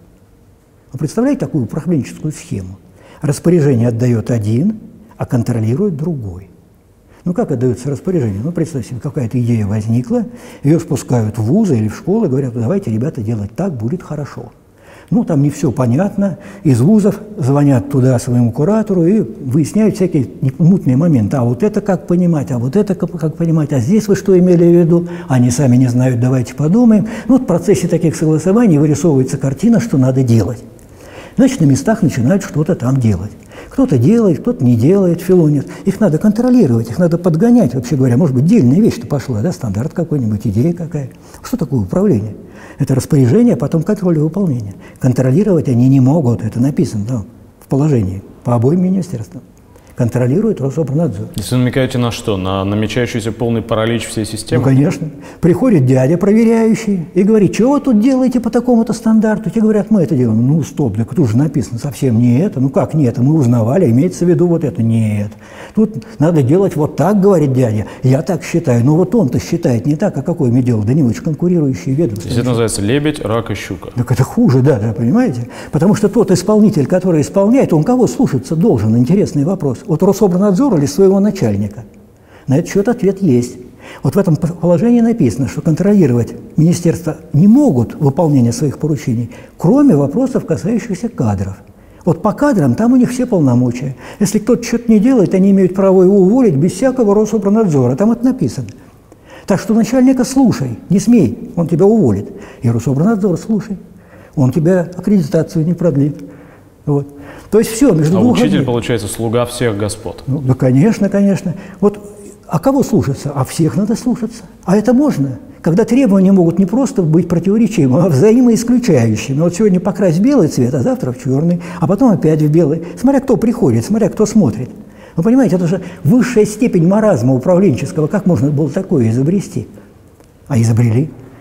Вы представляете такую управленческую схему? Распоряжение отдает один, а контролирует другой. Ну как отдается распоряжение? Ну представьте себе, какая-то идея возникла, ее спускают в вузы или в школы, говорят, давайте, ребята, делать так, будет хорошо. Ну, там не все понятно. Из вузов звонят туда своему куратору и выясняют всякие мутные моменты. А вот это как понимать, а вот это как, как понимать, а здесь вы что имели в виду? Они сами не знают, давайте подумаем. Ну, вот в процессе таких согласований вырисовывается картина, что надо делать. Значит, на местах начинают что-то там делать. Кто-то делает, кто-то не делает, филонит. Их надо контролировать, их надо подгонять. Вообще говоря, может быть, дельная вещь-то пошла, да, стандарт какой-нибудь, идея какая. Что такое управление? Это распоряжение, а потом контроль выполнения. Контролировать они не могут, это написано да, в положении по обоим министерствам. Контролирует Рособорнадзор. Если вы намекаете на что? На намечающийся полный паралич всей системы? Ну, конечно. Приходит дядя проверяющий и говорит, что вы тут делаете по такому-то стандарту? Те говорят, мы это делаем. Ну, стоп, да тут же написано совсем не это. Ну, как не это? Мы узнавали, имеется в виду вот это. Нет. Тут надо делать вот так, говорит дядя. Я так считаю. Но вот он-то считает не так, а какое мне дело? Да не очень конкурирующие ведомства. То есть это называется лебедь, рак и щука. Так это хуже, да, да, понимаете? Потому что тот исполнитель, который исполняет, он кого слушаться должен? Интересный вопрос. Вот Рособорнадзор или своего начальника? На этот счет ответ есть. Вот в этом положении написано, что контролировать министерства не могут выполнение своих поручений, кроме вопросов, касающихся кадров. Вот по кадрам там у них все полномочия. Если кто-то что-то не делает, они имеют право его уволить без всякого Рособорнадзора. Там это написано. Так что начальника слушай, не смей, он тебя уволит. И Рособорнадзор слушай, он тебя аккредитацию не продлит. Вот. То есть все между А двух учитель, огней. получается, слуга всех господ. Ну, да, конечно, конечно. Вот, а кого слушаться? А всех надо слушаться. А это можно, когда требования могут не просто быть противоречивыми, а взаимоисключающими. Вот сегодня покрась в белый цвет, а завтра в черный, а потом опять в белый. Смотря кто приходит, смотря кто смотрит. Вы понимаете, это же высшая степень маразма управленческого. Как можно было такое изобрести? А изобрели.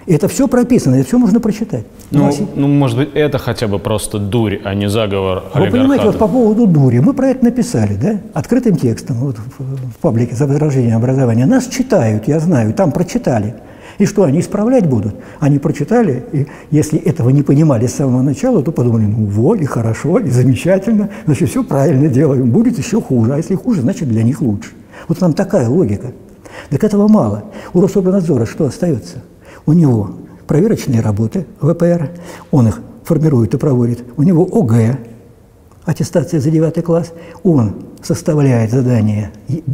И это все прописано, это все можно прочитать. Ну, Вас... ну, может быть, это хотя бы просто дурь, а не заговор олигархата. Вы понимаете, вот по поводу дури, мы про это написали, да, открытым текстом вот, в, в паблике «За возрождение образования». Нас читают, я знаю, там прочитали. И что, они исправлять будут? Они прочитали, и если этого не понимали с самого начала, то подумали, ну вот, и хорошо, и замечательно, значит, все правильно делаем, будет еще хуже, а если хуже, значит, для них лучше. Вот там такая логика. Так этого мало. У Рособорнадзора что остается? У него проверочные работы, вэ пэ эр, он их формирует и проводит, у него о гэ, аттестация за девятый класс, он составляет задания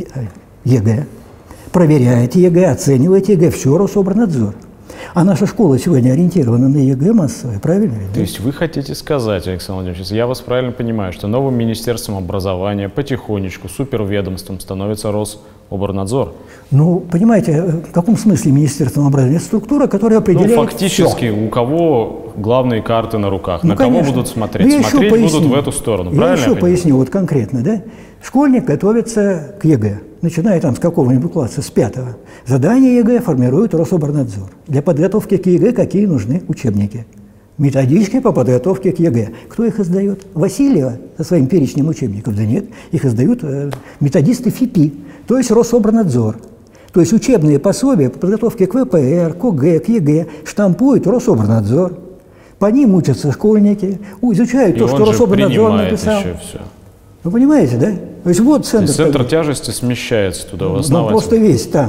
е гэ, проверяет е гэ, оценивает е гэ, все Рособорнадзор. А наша школа сегодня ориентирована на е гэ массовое, правильно? То есть вы хотите сказать, Александр Владимирович, если я вас правильно понимаю, что новым Министерством образования потихонечку суперведомством становится Рособорнадзор? Ну, понимаете, в каком смысле Министерством образования? Это структура, которая определяет Ну, фактически, все. У кого главные карты на руках, ну, на конечно. кого будут смотреть? Ну, смотреть будут в эту сторону, я правильно? еще Я поясню, вот конкретно, да? Школьник готовится к е гэ, начиная там с какого-нибудь класса, с пятого. Задание е гэ формирует Рособорнадзор. Для подготовки к е гэ какие нужны учебники? Методички по подготовке к е гэ. Кто их издает? Васильева со своим перечнем учебников? Да нет, их издают э, методисты эф и пи, то есть Рособорнадзор. То есть учебные пособия по подготовке к вэ пэ эр, к о гэ, к е гэ штампует Рособорнадзор. По ним учатся школьники, изучают И то, что Рособорнадзор написал. Еще все. Вы понимаете, да? То есть вот центр. То есть центр тяжести смещается туда, в основатель. Ну, просто весь там.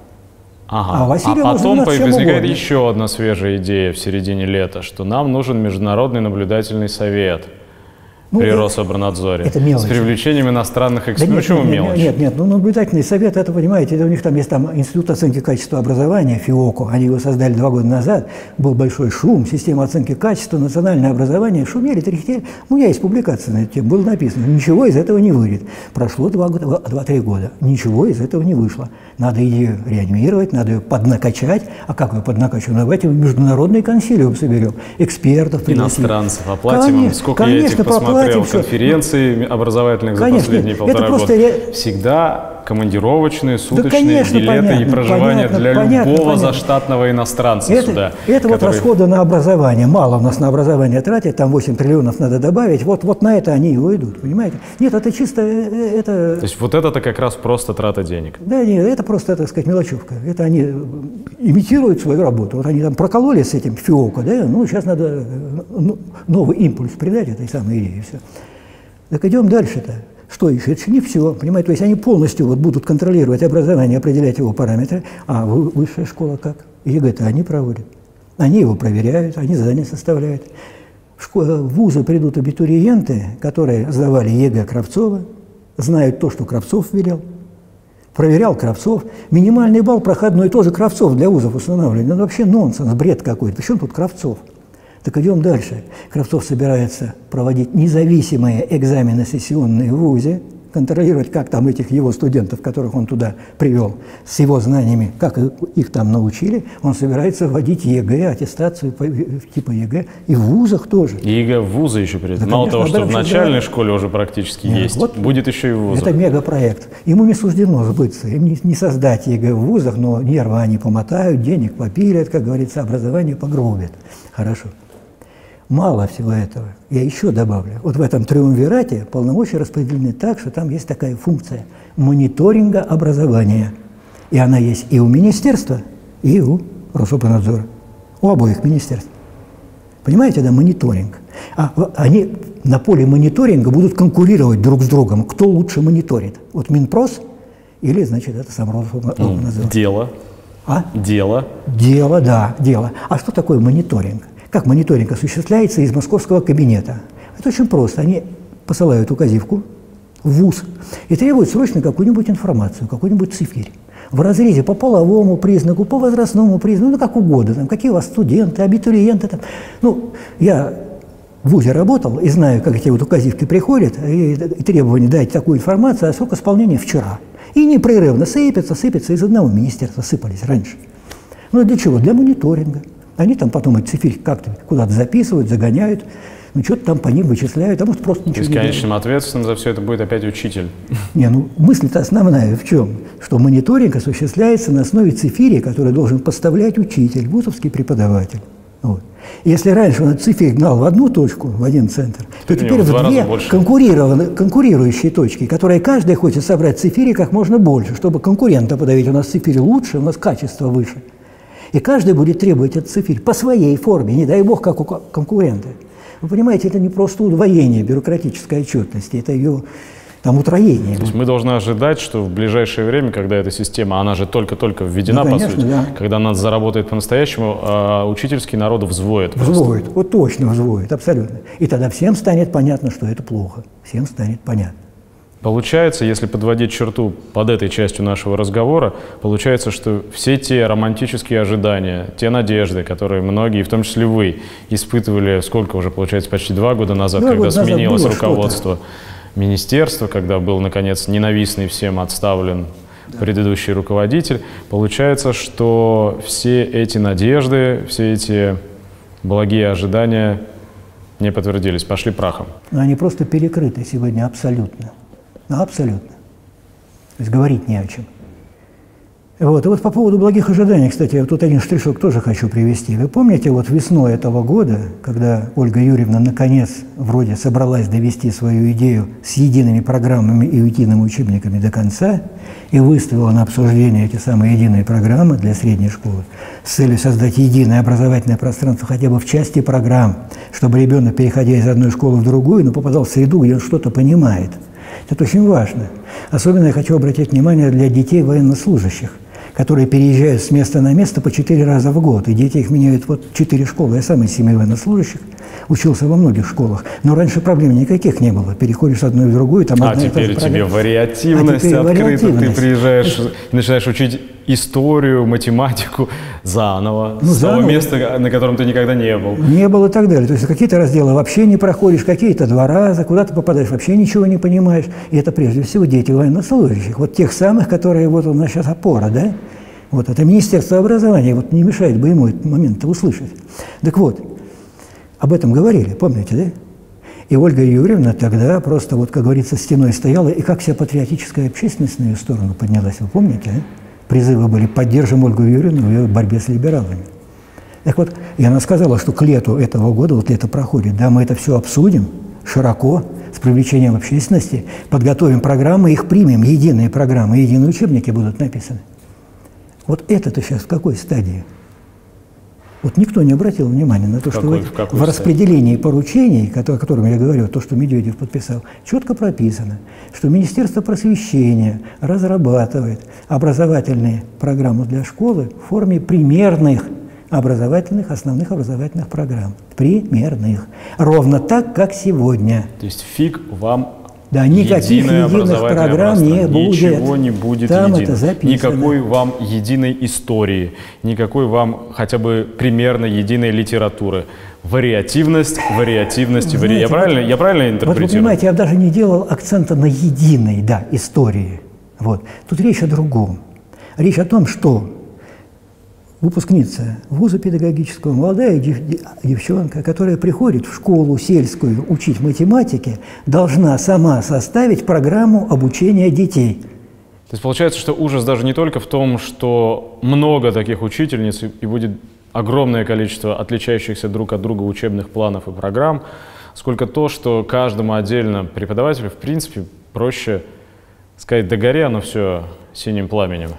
Ага. А, а потом возникает еще одна свежая идея в середине лета, что нам нужен международный наблюдательный совет ну, при это, Рособорнадзоре это мелочь. С привлечением иностранных экспертов. Да Почему нет, мелочь? Нет, нет, ну наблюдательный совет, это, понимаете, это у них там есть там Институт оценки качества образования, ФИОКО, они его создали два года назад, был большой шум, система оценки качества, национальное образование, шумели, тряхтели. Ну, я есть публикация на эту тему, было написано, ничего из этого не выйдет. Прошло два-три года, ничего из этого не вышло. Надо ее реанимировать, надо ее поднакачать. А как ее поднакачивать? Ну, давайте международный консилиум соберем, экспертов пригласим. Иностранцев оплатим, конечно, сколько конечно, я этих посмотрел конференции образовательных конечно, за последние полтора года. Ре... Всегда командировочные, суточные да, конечно, билеты понятно, и проживание понятно, для понятно, любого понятно. заштатного иностранца это, сюда. Это который... вот расходы на образование. Мало у нас на образование тратят, там восемь триллионов надо добавить. Вот, вот на это они и уйдут, понимаете? Нет, это чисто... Это... То есть вот это-то как раз просто трата денег? Да нет, это просто, так сказать, мелочевка. Это они имитируют свою работу. Вот они там прокололи с этим ФИОКО, да? Ну, сейчас надо новый импульс придать этой самой идее, все. Так идем дальше-то. Что еще? Это еще не все, понимаете? То есть они полностью вот будут контролировать образование, определять его параметры, а высшая школа как? е гэ-то они проводят. Они его проверяют, они задания составляют. В, школе, в вузы придут абитуриенты, которые сдавали е гэ Кравцова, знают то, что Кравцов велел. Проверял Кравцов. Минимальный балл проходной тоже Кравцов для вузов устанавливали. Ну, вообще нонсенс, бред какой-то. Причем тут Кравцов? Так идем дальше. Кравцов собирается проводить независимые экзамены сессионные в ВУЗе, контролировать, как там этих его студентов, которых он туда привел, с его знаниями, как их там научили. Он собирается вводить е гэ, аттестацию типа е гэ, и в вузах тоже. И е гэ в вузы еще придет. Да, мало конечно, того, что в начальной да. школе уже практически Нет, есть, вот будет еще и в вузах. Это мегапроект. Ему не суждено сбыться. Им не, не создать е гэ в вузах, но нервы они помотают, денег попилят, как говорится, образование погробят. Хорошо. Мало всего этого. Я еще добавлю. Вот в этом триумвирате полномочия распределены так, что там есть такая функция мониторинга образования. И она есть и у министерства, и у Рособорнадзора. У обоих министерств. Понимаете, да, мониторинг. А они на поле мониторинга будут конкурировать друг с другом. Кто лучше мониторит? Вот Минпрос или, значит, это сам Рособорнадзор? Ну, дело. А? Дело. Дело, да, дело. А что такое мониторинг? Как мониторинг осуществляется из московского кабинета? Это очень просто. Они посылают указивку в вуз и требуют срочно какую-нибудь информацию, какой-нибудь цифирь. В разрезе по половому признаку, по возрастному признаку, ну как угодно, там, какие у вас студенты, абитуриенты. Там. Ну, я в вузе работал и знаю, как эти вот указивки приходят, и, и требования дать такую информацию, а срок исполнения вчера. И непрерывно сыпятся, сыпятся, из одного министерства сыпались раньше. Ну для чего? Для мониторинга. Они там потом эти цифры как-то куда-то записывают, загоняют. Ну, что-то там по ним вычисляют, а может, просто ничего То есть не делают. конечным ответственным за все это будет опять учитель. Не, ну, мысль-то основная в чем? Что мониторинг осуществляется на основе цифири, который должен поставлять учитель, вузовский преподаватель. Вот. Если раньше он цифирь гнал в одну точку, в один центр, то Теперь теперь в два в две раза конкурирующие точки, которые каждая хочет собрать цифири как можно больше, чтобы конкурента подавить. У нас цифирь лучше, у нас качество выше. И каждый будет требовать от цифирь по своей форме, не дай бог, как у конкурента. Вы понимаете, это не просто удвоение бюрократической отчетности, это ее там утроение. То есть мы должны ожидать, что в ближайшее время, когда эта система, она же только-только введена, Ну, по конечно, сути, да. когда она заработает по-настоящему, а учительский народ взвоет. просто. Взвоет, вот точно взвоет, абсолютно. И тогда всем станет понятно, что это плохо. Всем станет понятно. Получается, если подводить черту под этой частью нашего разговора, получается, что все те романтические ожидания, те надежды, которые многие, в том числе вы, испытывали, сколько уже, получается, почти два года назад, Два когда года назад сменилось было руководство министерства, когда был, наконец, ненавистный всем отставлен да. предыдущий руководитель, получается, что все эти надежды, все эти благие ожидания не подтвердились, пошли прахом. Но они просто перекрыты сегодня абсолютно. Абсолютно. То есть говорить не о чем. Вот. И вот по поводу благих ожиданий, кстати, я тут один штришок тоже хочу привести. Вы помните, вот весной этого года, когда Ольга Юрьевна наконец вроде собралась довести свою идею с едиными программами и едиными учебниками до конца и выставила на обсуждение эти самые единые программы для средней школы с целью создать единое образовательное пространство хотя бы в части программ, чтобы ребенок, переходя из одной школы в другую, ну, попадал в среду, где он что-то понимает. Это очень важно. Особенно я хочу обратить внимание для детей военнослужащих, которые переезжают с места на место по четыре раза в год. И дети их меняют вот четыре школы. Я сам из семьи военнослужащих, учился во многих школах. Но раньше проблем никаких не было. Переходишь с одной в другую, там а одна теперь и та же тебе программа. вариативность а теперь открыта. вариативность. Ты приезжаешь, начинаешь учить историю, математику заново, Ну, с того заново. места, на котором ты никогда не был. Не было и так далее. То есть какие-то разделы вообще не проходишь, какие-то два раза, куда ты попадаешь, вообще ничего не понимаешь. И это прежде всего дети военнослужащих. Вот тех самых, которые вот у нас сейчас опора, да? Вот это Министерство образования, вот не мешает бы ему этот момент услышать. Так вот, об этом говорили, помните, да? И Ольга Юрьевна тогда просто, вот, как говорится, стеной стояла, и как вся патриотическая общественность на ее сторону поднялась, вы помните, да? Призывы были «Поддержим Ольгу Юрьевну в ее борьбе с либералами». Так вот, и она сказала, что к лету этого года, вот лето проходит, да, мы это все обсудим широко, с привлечением общественности, подготовим программы, их примем, единые программы, единые учебники будут написаны. Вот это-то сейчас в какой стадии? Вот никто не обратил внимания на то, в что какой, в, в, в распределении поручений, о котором я говорю, то, что Медведев подписал, четко прописано, что Министерство просвещения разрабатывает образовательные программы для школы в форме примерных образовательных, основных образовательных программ. Примерных. Ровно так, как сегодня. То есть фиг вам Да, никаких единое единых программ не будет. Ничего не будет Там единым. это записано. Никакой вам единой истории, никакой вам хотя бы примерно единой литературы. Вариативность, вариативность и вари... Я правильно, я правильно интерпретирую? Вот вы понимаете, я даже не делал акцента на единой, да, истории. Вот. Тут речь о другом. Речь о том, что выпускница вуза педагогического, молодая дев, девчонка, которая приходит в школу сельскую учить математике, должна сама составить программу обучения детей. То есть получается, что ужас даже не только в том, что много таких учительниц и будет огромное количество отличающихся друг от друга учебных планов и программ, сколько то, что каждому отдельно преподавателю, в принципе, проще сказать: да гори оно все синим пламенем.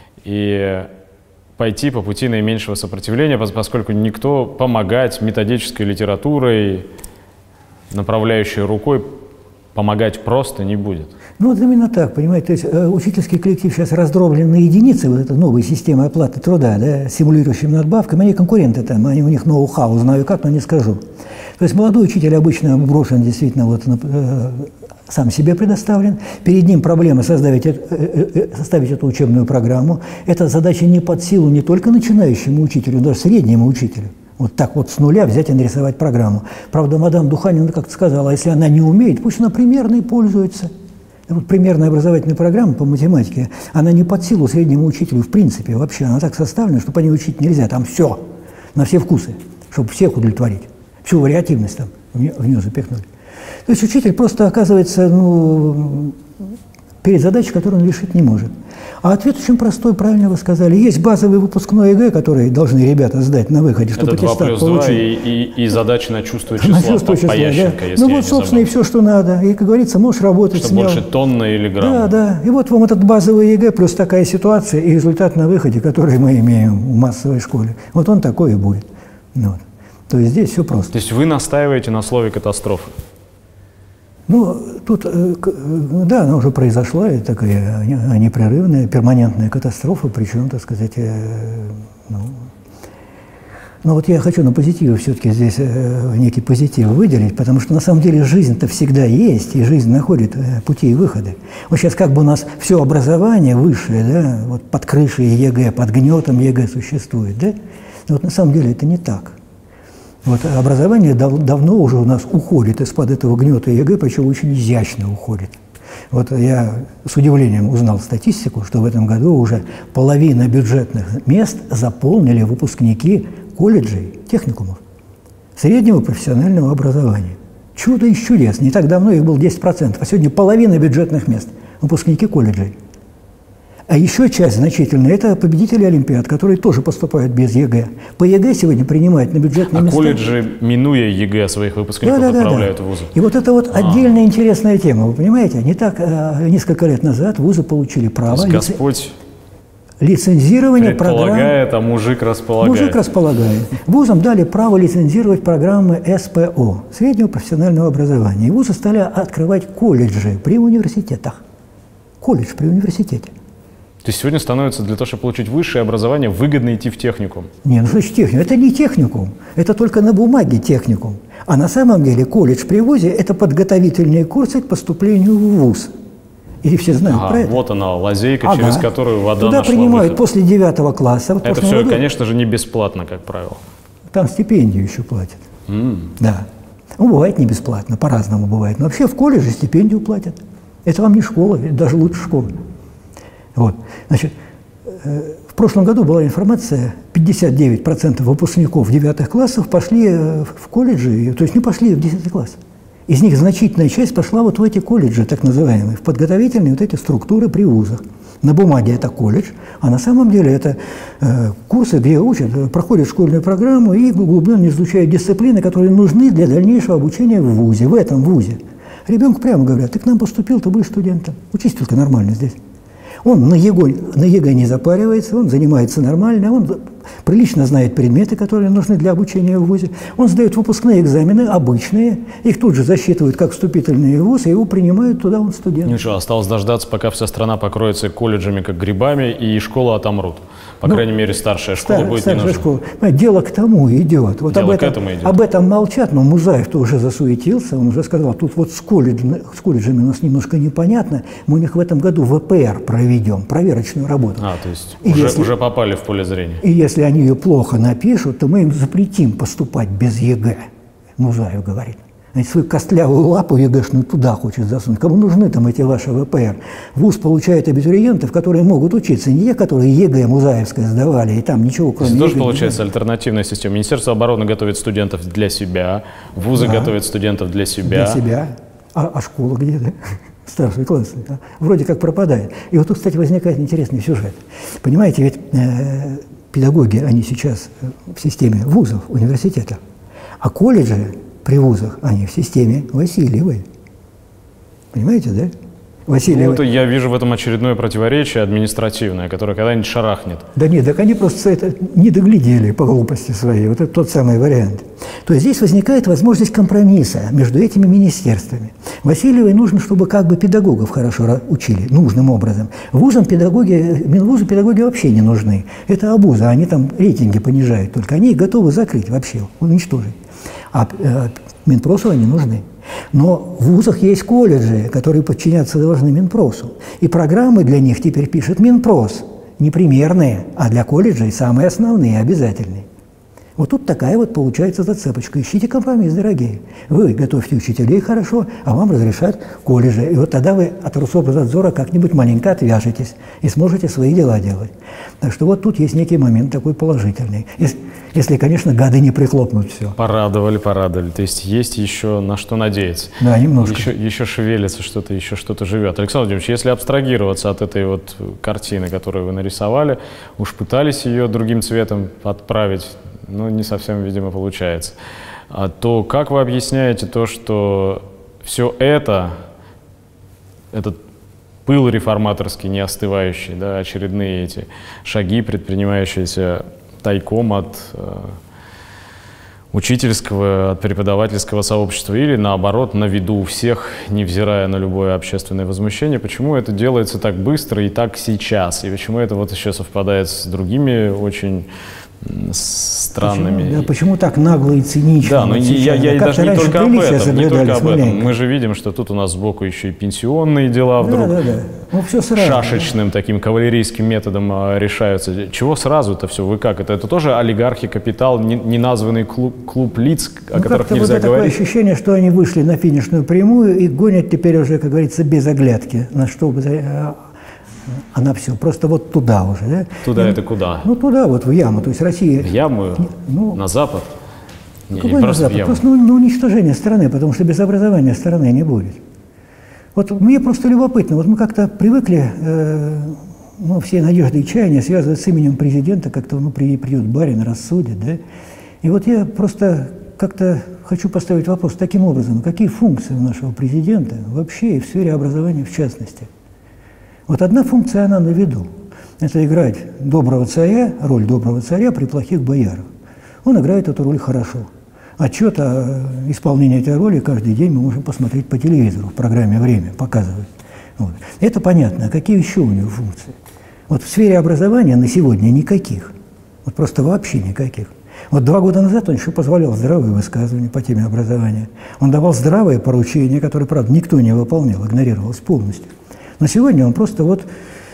И пойти по пути наименьшего сопротивления, поскольку никто помогать методической литературой, направляющей рукой, помогать просто не будет. Ну вот именно так, понимаете, то есть э, учительский коллектив сейчас раздроблен на единицы, вот эта новая система оплаты труда, да, симулирующими надбавками, они конкуренты там, они, у них ноу-хау, знаю как, но не скажу. То есть молодой учитель обычно брошен действительно вот на, э, сам себе предоставлен, перед ним проблема составить, э, э, составить эту учебную программу. Эта задача не под силу не только начинающему учителю, даже среднему учителю. Вот так вот с нуля взять и нарисовать программу. Правда, мадам Духанина как-то сказала, если она не умеет, пусть она примерно и пользуется. Вот примерная образовательная программа по математике, она не под силу среднему учителю в принципе вообще. Она так составлена, что по ней учить нельзя. Там все, на все вкусы, чтобы всех удовлетворить. Всю вариативность там в нее запихнули. То есть учитель просто оказывается ну, перед задачей, которую он решить не может. А ответ очень простой, правильно вы сказали. Есть базовый выпускной ЕГЭ, который должны ребята сдать на выходе, чтобы аттестат получить. Это два плюс два и, и, и задачи на чувство числа, на чувство числа, Ященко, да. если Ну я вот, не собственно, забыл. и все, что надо. И, как говорится, можешь работать что смело. Больше тонны или грамма. Да, да. И вот вам этот базовый ЕГЭ плюс такая ситуация и результат на выходе, который мы имеем в массовой школе. Вот он такой и будет. Вот. То есть здесь все просто. То есть вы настаиваете на слове «катастрофа»? Ну, тут, да, она уже произошла, и такая непрерывная, перманентная катастрофа, причем, так сказать, ну, но вот я хочу на позитиве все-таки здесь некий позитив выделить, потому что на самом деле жизнь-то всегда есть, и жизнь находит пути и выходы. Вот сейчас как бы у нас все образование высшее, да, вот под крышей ЕГЭ, под гнетом ЕГЭ существует, да, но вот на самом деле это не так. Вот образование дав давно уже у нас уходит из-под этого гнета ЕГЭ, причем очень изящно уходит. Вот я с удивлением узнал статистику, что в этом году уже половина бюджетных мест заполнили выпускники колледжей, техникумов, среднего профессионального образования. Чудо из чудес. Не так давно их было десять процентов, а сегодня половина бюджетных мест – выпускники колледжей. А еще часть значительная – это победители Олимпиад, которые тоже поступают без ЕГЭ. По ЕГЭ сегодня принимают на бюджетные а места. А колледжи, минуя ЕГЭ, своих выпускников да, да, отправляют да, да. в вузы? И вот это вот а. отдельная интересная тема, вы понимаете? Не так, а, несколько лет назад вузы получили право… То есть Господь лицензирование предполагает, программ… а мужик располагает. Мужик располагает. Вузам дали право лицензировать программы СПО, среднего профессионального образования. И вузы стали открывать колледжи при университетах. Колледж при университете. То есть сегодня становится для того, чтобы получить высшее образование, выгодно идти в техникум? Не, ну что значит техникум? Это не техникум, это только на бумаге техникум. А на самом деле колледж при вузе – это подготовительные курсы к поступлению в вуз. Или все знают ага, про это? Вот она, лазейка, ага. через которую вода Туда нашла принимают выход. после девятого класса. Вот это все, году, конечно же, не бесплатно, как правило. Там стипендию еще платят. Mm. Да. Ну, бывает не бесплатно, по-разному бывает. Но вообще в колледже стипендию платят. Это вам не школа, это даже лучше школы. Вот. Значит, в прошлом году была информация, пятьдесят девять процентов выпускников девятых классов пошли в колледжи, то есть не пошли в десятый класс. Из них значительная часть пошла вот в эти колледжи, так называемые, в подготовительные вот эти структуры при вузах. На бумаге это колледж, а на самом деле это э, курсы, где учат, проходят школьную программу и углубленно изучают дисциплины, которые нужны для дальнейшего обучения в вузе, в этом вузе. Ребенку прямо говорят: ты к нам поступил, ты будешь студентом, учись только нормально здесь. Он на ЕГЭ, на ЕГЭ не запаривается, он занимается нормально, он прилично знает предметы, которые нужны для обучения в вузе. Он сдает выпускные экзамены, обычные, их тут же засчитывают как вступительные в вуз, и его принимают туда, он студент. Ничего, осталось дождаться, пока вся страна покроется колледжами как грибами, и школы отомрут. По ну, крайней мере, старшая школа стар, будет не нужна. Школа. Дело к тому идет. Вот Дело об, этом, к этому идет. Об этом молчат, но Музаев-то уже засуетился, он уже сказал, тут вот с, колледж, с колледжами у нас немножко непонятно, мы у них в этом году ВПР проведем, проверочную работу. А, то есть и уже, если, уже попали в поле зрения. И если они ее плохо напишут, то мы им запретим поступать без ЕГЭ, Музаев говорит. Значит, свою костлявую лапу ЕГЭшную туда хочет засунуть. Кому нужны там эти ваши ВПР? ВУЗ получает абитуриентов, которые могут учиться, не те, которые ЕГЭ Музаевское сдавали, и там ничего кроме ЕГЭ. Тоже получается не альтернативная система. Министерство обороны готовит студентов для себя, вузы да. готовят студентов для себя. Для себя. А, а школа где, да? Старшие классы. Да? Вроде как пропадает. И вот тут, кстати, возникает интересный сюжет. Понимаете, ведь э, педагоги, они сейчас в системе вузов, университетов, а колледжи при вузах, они в системе Васильевой. Понимаете, да? Васильева. Ну, это я вижу в этом очередное противоречие административное, которое когда-нибудь шарахнет. Да нет, так они просто это не доглядели по глупости своей. Вот это тот самый вариант. То есть здесь возникает возможность компромисса между этими министерствами. Васильевой нужно, чтобы как бы педагогов хорошо учили, нужным образом. Вузам педагоги, Минвузу педагоги вообще не нужны. Это обуза, они там рейтинги понижают только. Они их готовы закрыть вообще, уничтожить. А э, Минпросу они нужны. Но в вузах есть колледжи, которые подчиняться должны Минпросу. И программы для них теперь пишет Минпрос. Не примерные, а для колледжей самые основные, обязательные. Вот тут такая вот получается зацепочка. Ищите компромисс, дорогие. Вы готовите учителей хорошо, а вам разрешат колледжи. И вот тогда вы от Рособразнадзора как-нибудь маленько отвяжетесь и сможете свои дела делать. Так что вот тут есть некий момент такой положительный. Если, если конечно, гады не прихлопнут все. Порадовали, порадовали. То есть есть еще на что надеяться. Да, немножко. Еще, еще шевелится что-то, еще что-то живет. Александр Владимирович, если абстрагироваться от этой вот картины, которую вы нарисовали, уж пытались ее другим цветом отправить, но не совсем, видимо, получается, а то как вы объясняете то, что все это, этот пыл реформаторский, не остывающий, да, очередные эти шаги, предпринимающиеся тайком от э, учительского, от преподавательского сообщества, или наоборот, на виду у всех, невзирая на любое общественное возмущение, почему это делается так быстро и так сейчас, и почему это вот еще совпадает с другими очень странными. Почему, да, почему так нагло и цинично? Да, но я, я, я даже не только об этом, не только об этом. Маленько. Мы же видим, что тут у нас сбоку еще и пенсионные дела вдруг да, да, да. Ну, все сразу, шашечным да. таким кавалерийским методом а, решаются. Чего сразу-то все? Вы как? Это, это тоже олигархи, капитал, неназванный не клуб, клуб лиц, о ну, которых нельзя вот говорить? Такое ощущение, что они вышли на финишную прямую и гонят теперь уже, как говорится, без оглядки. На что бы... Она все, просто вот туда уже. Да? Туда и, это куда? Ну, туда вот, в яму. То есть Россия... В яму? Ну, на запад? Не, какой не на просто запад? в яму. Просто ну, на уничтожение страны, потому что без образования страны не будет. Вот мне просто любопытно. Вот мы как-то привыкли, э, ну, все надежды и чаяния связывать с именем президента, как-то, ну, при, придет барин, рассудит, да? И вот я просто как-то хочу поставить вопрос таким образом. Какие функции у нашего президента вообще и в сфере образования в частности? Вот одна функция, она на виду. Это играть доброго царя, роль доброго царя при плохих боярах. Он играет эту роль хорошо. Отчет о исполнении этой роли каждый день мы можем посмотреть по телевизору, в программе «Время» показывают. Вот. Это понятно. А какие еще у него функции? Вот в сфере образования на сегодня никаких. Вот просто вообще никаких. Вот два года назад он еще позволял здравые высказывания по теме образования. Он давал здравые поручения, которые, правда, никто не выполнял, игнорировалось полностью. Но сегодня он просто вот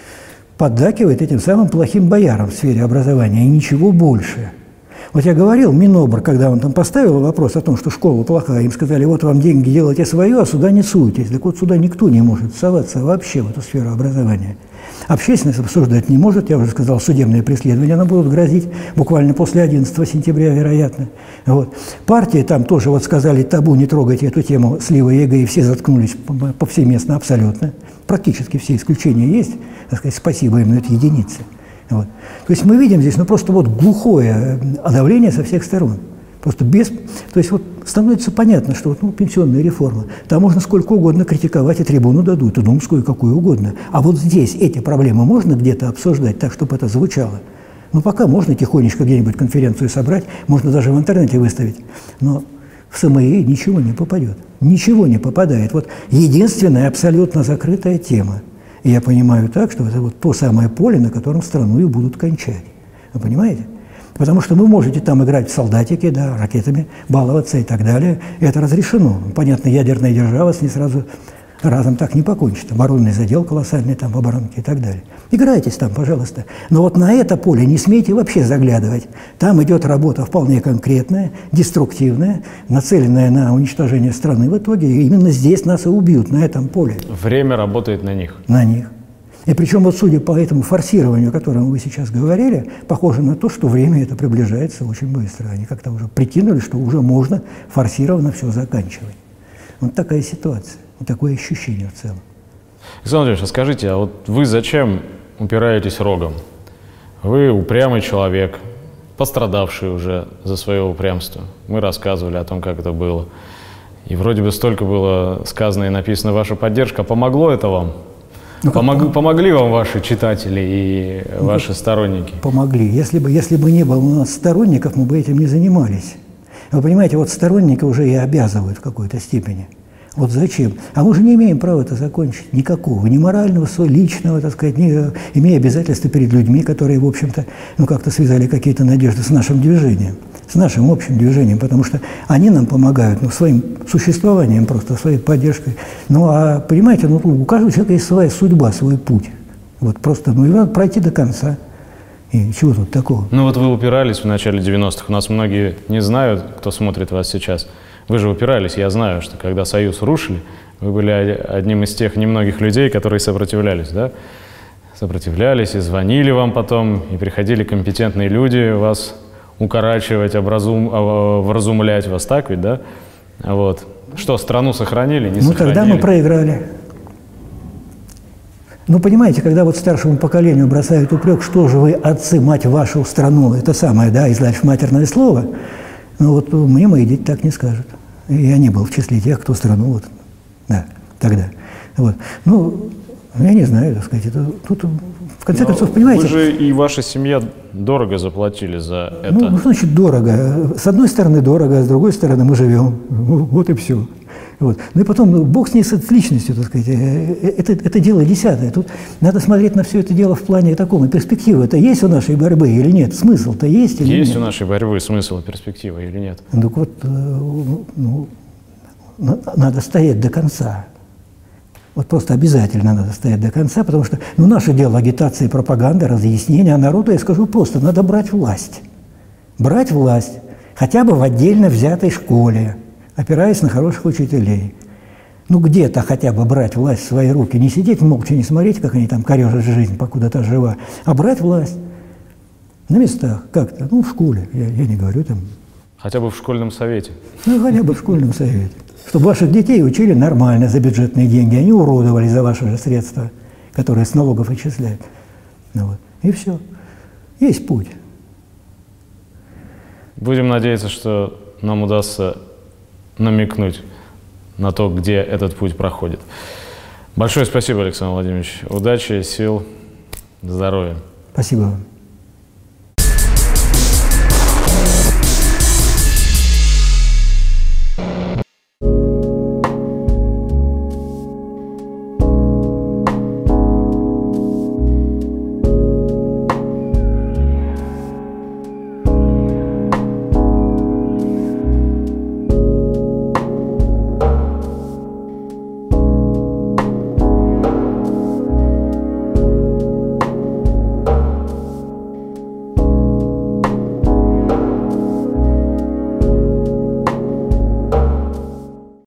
поддакивает этим самым плохим боярам в сфере образования, и ничего больше. Вот я говорил, Минобр, когда он там поставил вопрос о том, что школа плохая, им сказали, вот вам деньги, делайте свое, а сюда не суетесь. Так вот сюда никто не может соваться вообще в эту сферу образования. Общественность обсуждать не может, я уже сказал, судебные преследования нам будут грозить буквально после одиннадцатого сентября, вероятно. Вот. Партии там тоже вот сказали, табу, не трогайте эту тему сливы ЕГЭ, и все заткнулись повсеместно абсолютно. Практически все исключения есть, так сказать, спасибо им, но это единицы. Вот. То есть мы видим здесь ну, просто вот глухое давление со всех сторон. Просто без... То есть вот становится понятно, что вот, ну, пенсионная реформа, там можно сколько угодно критиковать, и трибуну дадут, и думскую, и какую угодно. А вот здесь эти проблемы можно где-то обсуждать так, чтобы это звучало? Ну, пока можно тихонечко где-нибудь конференцию собрать, можно даже в интернете выставить. Но в СМИ ничего не попадет. Ничего не попадает. Вот единственная абсолютно закрытая тема. И я понимаю так, что это вот то самое поле, на котором страну и будут кончать. Вы понимаете? Потому что вы можете там играть в солдатики, да, ракетами баловаться и так далее. И это разрешено. Понятно, ядерная держава с ней сразу разом так не покончит. Оборонный задел колоссальный там в оборонке и так далее. Играйтесь там, пожалуйста. Но вот на это поле не смейте вообще заглядывать. Там идет работа вполне конкретная, деструктивная, нацеленная на уничтожение страны. В итоге именно здесь нас и убьют, на этом поле. Время работает на них. На них. И причем, вот судя по этому форсированию, о котором вы сейчас говорили, похоже на то, что время это приближается очень быстро. Они как-то уже прикинули, что уже можно форсированно все заканчивать. Вот такая ситуация, вот такое ощущение в целом. Александр Владимирович, а скажите, а вот вы зачем упираетесь рогом? Вы упрямый человек, пострадавший уже за свое упрямство. Мы рассказывали о том, как это было. И вроде бы столько было сказано и написано ваша поддержка. Помогло это вам? Ну, Помог, помогли вам ваши читатели и ну, ваши сторонники? Помогли. Если бы, если бы не было у нас сторонников, мы бы этим не занимались. Вы понимаете, вот сторонники уже и обязывают в какой-то степени. Вот зачем? А мы же не имеем права это закончить. Никакого. Ни морального, своего, личного, так сказать, не имея обязательства перед людьми, которые, в общем-то, ну, как-то связали какие-то надежды с нашим движением, с нашим общим движением, потому что они нам помогают, ну, своим существованием просто, своей поддержкой. Ну, а, понимаете, ну, у каждого человека есть своя судьба, свой путь. Вот просто, ну, и надо пройти до конца. И чего тут такого? Ну вот вы упирались в начале девяностых. У нас многие не знают, кто смотрит вас сейчас. Вы же упирались. Я знаю, что когда Союз рушили, вы были одним из тех немногих людей, которые сопротивлялись, да? Сопротивлялись и звонили вам потом, и приходили компетентные люди вас укорачивать, образум, вразумлять вас, так ведь, да? Вот. Что, страну сохранили, не ну, сохранили? Ну, тогда мы проиграли. Ну, понимаете, когда вот старшему поколению бросают упрек, что же вы, отцы, мать вашу страну, это самое, да, и дальше матерное слово, ну, вот мне мои дети так не скажут. И я не был в числе тех, кто страну, вот, да, тогда. Вот. Ну, я не знаю, так сказать, это, тут, в конце Но концов, понимаете... Вы же и ваша семья дорого заплатили за это. Ну, значит, дорого. С одной стороны дорого, а с другой стороны мы живем. Вот и все. Вот. Ну и потом, ну, бог с ней, с личностью, так сказать, это, это дело десятое. Тут надо смотреть на все это дело в плане таком, и перспективы. Это есть у нашей борьбы или нет? Смысл-то есть или есть нет? Есть у нашей борьбы смысл и перспектива или нет? Так вот, ну, надо стоять до конца. Вот просто обязательно надо стоять до конца, потому что, ну, наше дело агитация, пропаганда, разъяснение, а народу, я скажу просто, надо брать власть. Брать власть хотя бы в отдельно взятой школе, опираясь на хороших учителей. Ну, где-то хотя бы брать власть в свои руки, не сидеть молча, не смотреть, как они там корежат жизнь, покуда та жива, а брать власть на местах как-то, ну, в школе, я, я не говорю там. Хотя бы в школьном совете. Ну, хотя бы в школьном совете. Чтобы ваших детей учили нормально за бюджетные деньги, они уродовали за ваши же средства, которые с налогов отчисляют. Ну, вот. И все. Есть путь. Будем надеяться, что нам удастся намекнуть на то, где этот путь проходит. Большое спасибо, Александр Владимирович. Удачи, сил, здоровья. Спасибо вам.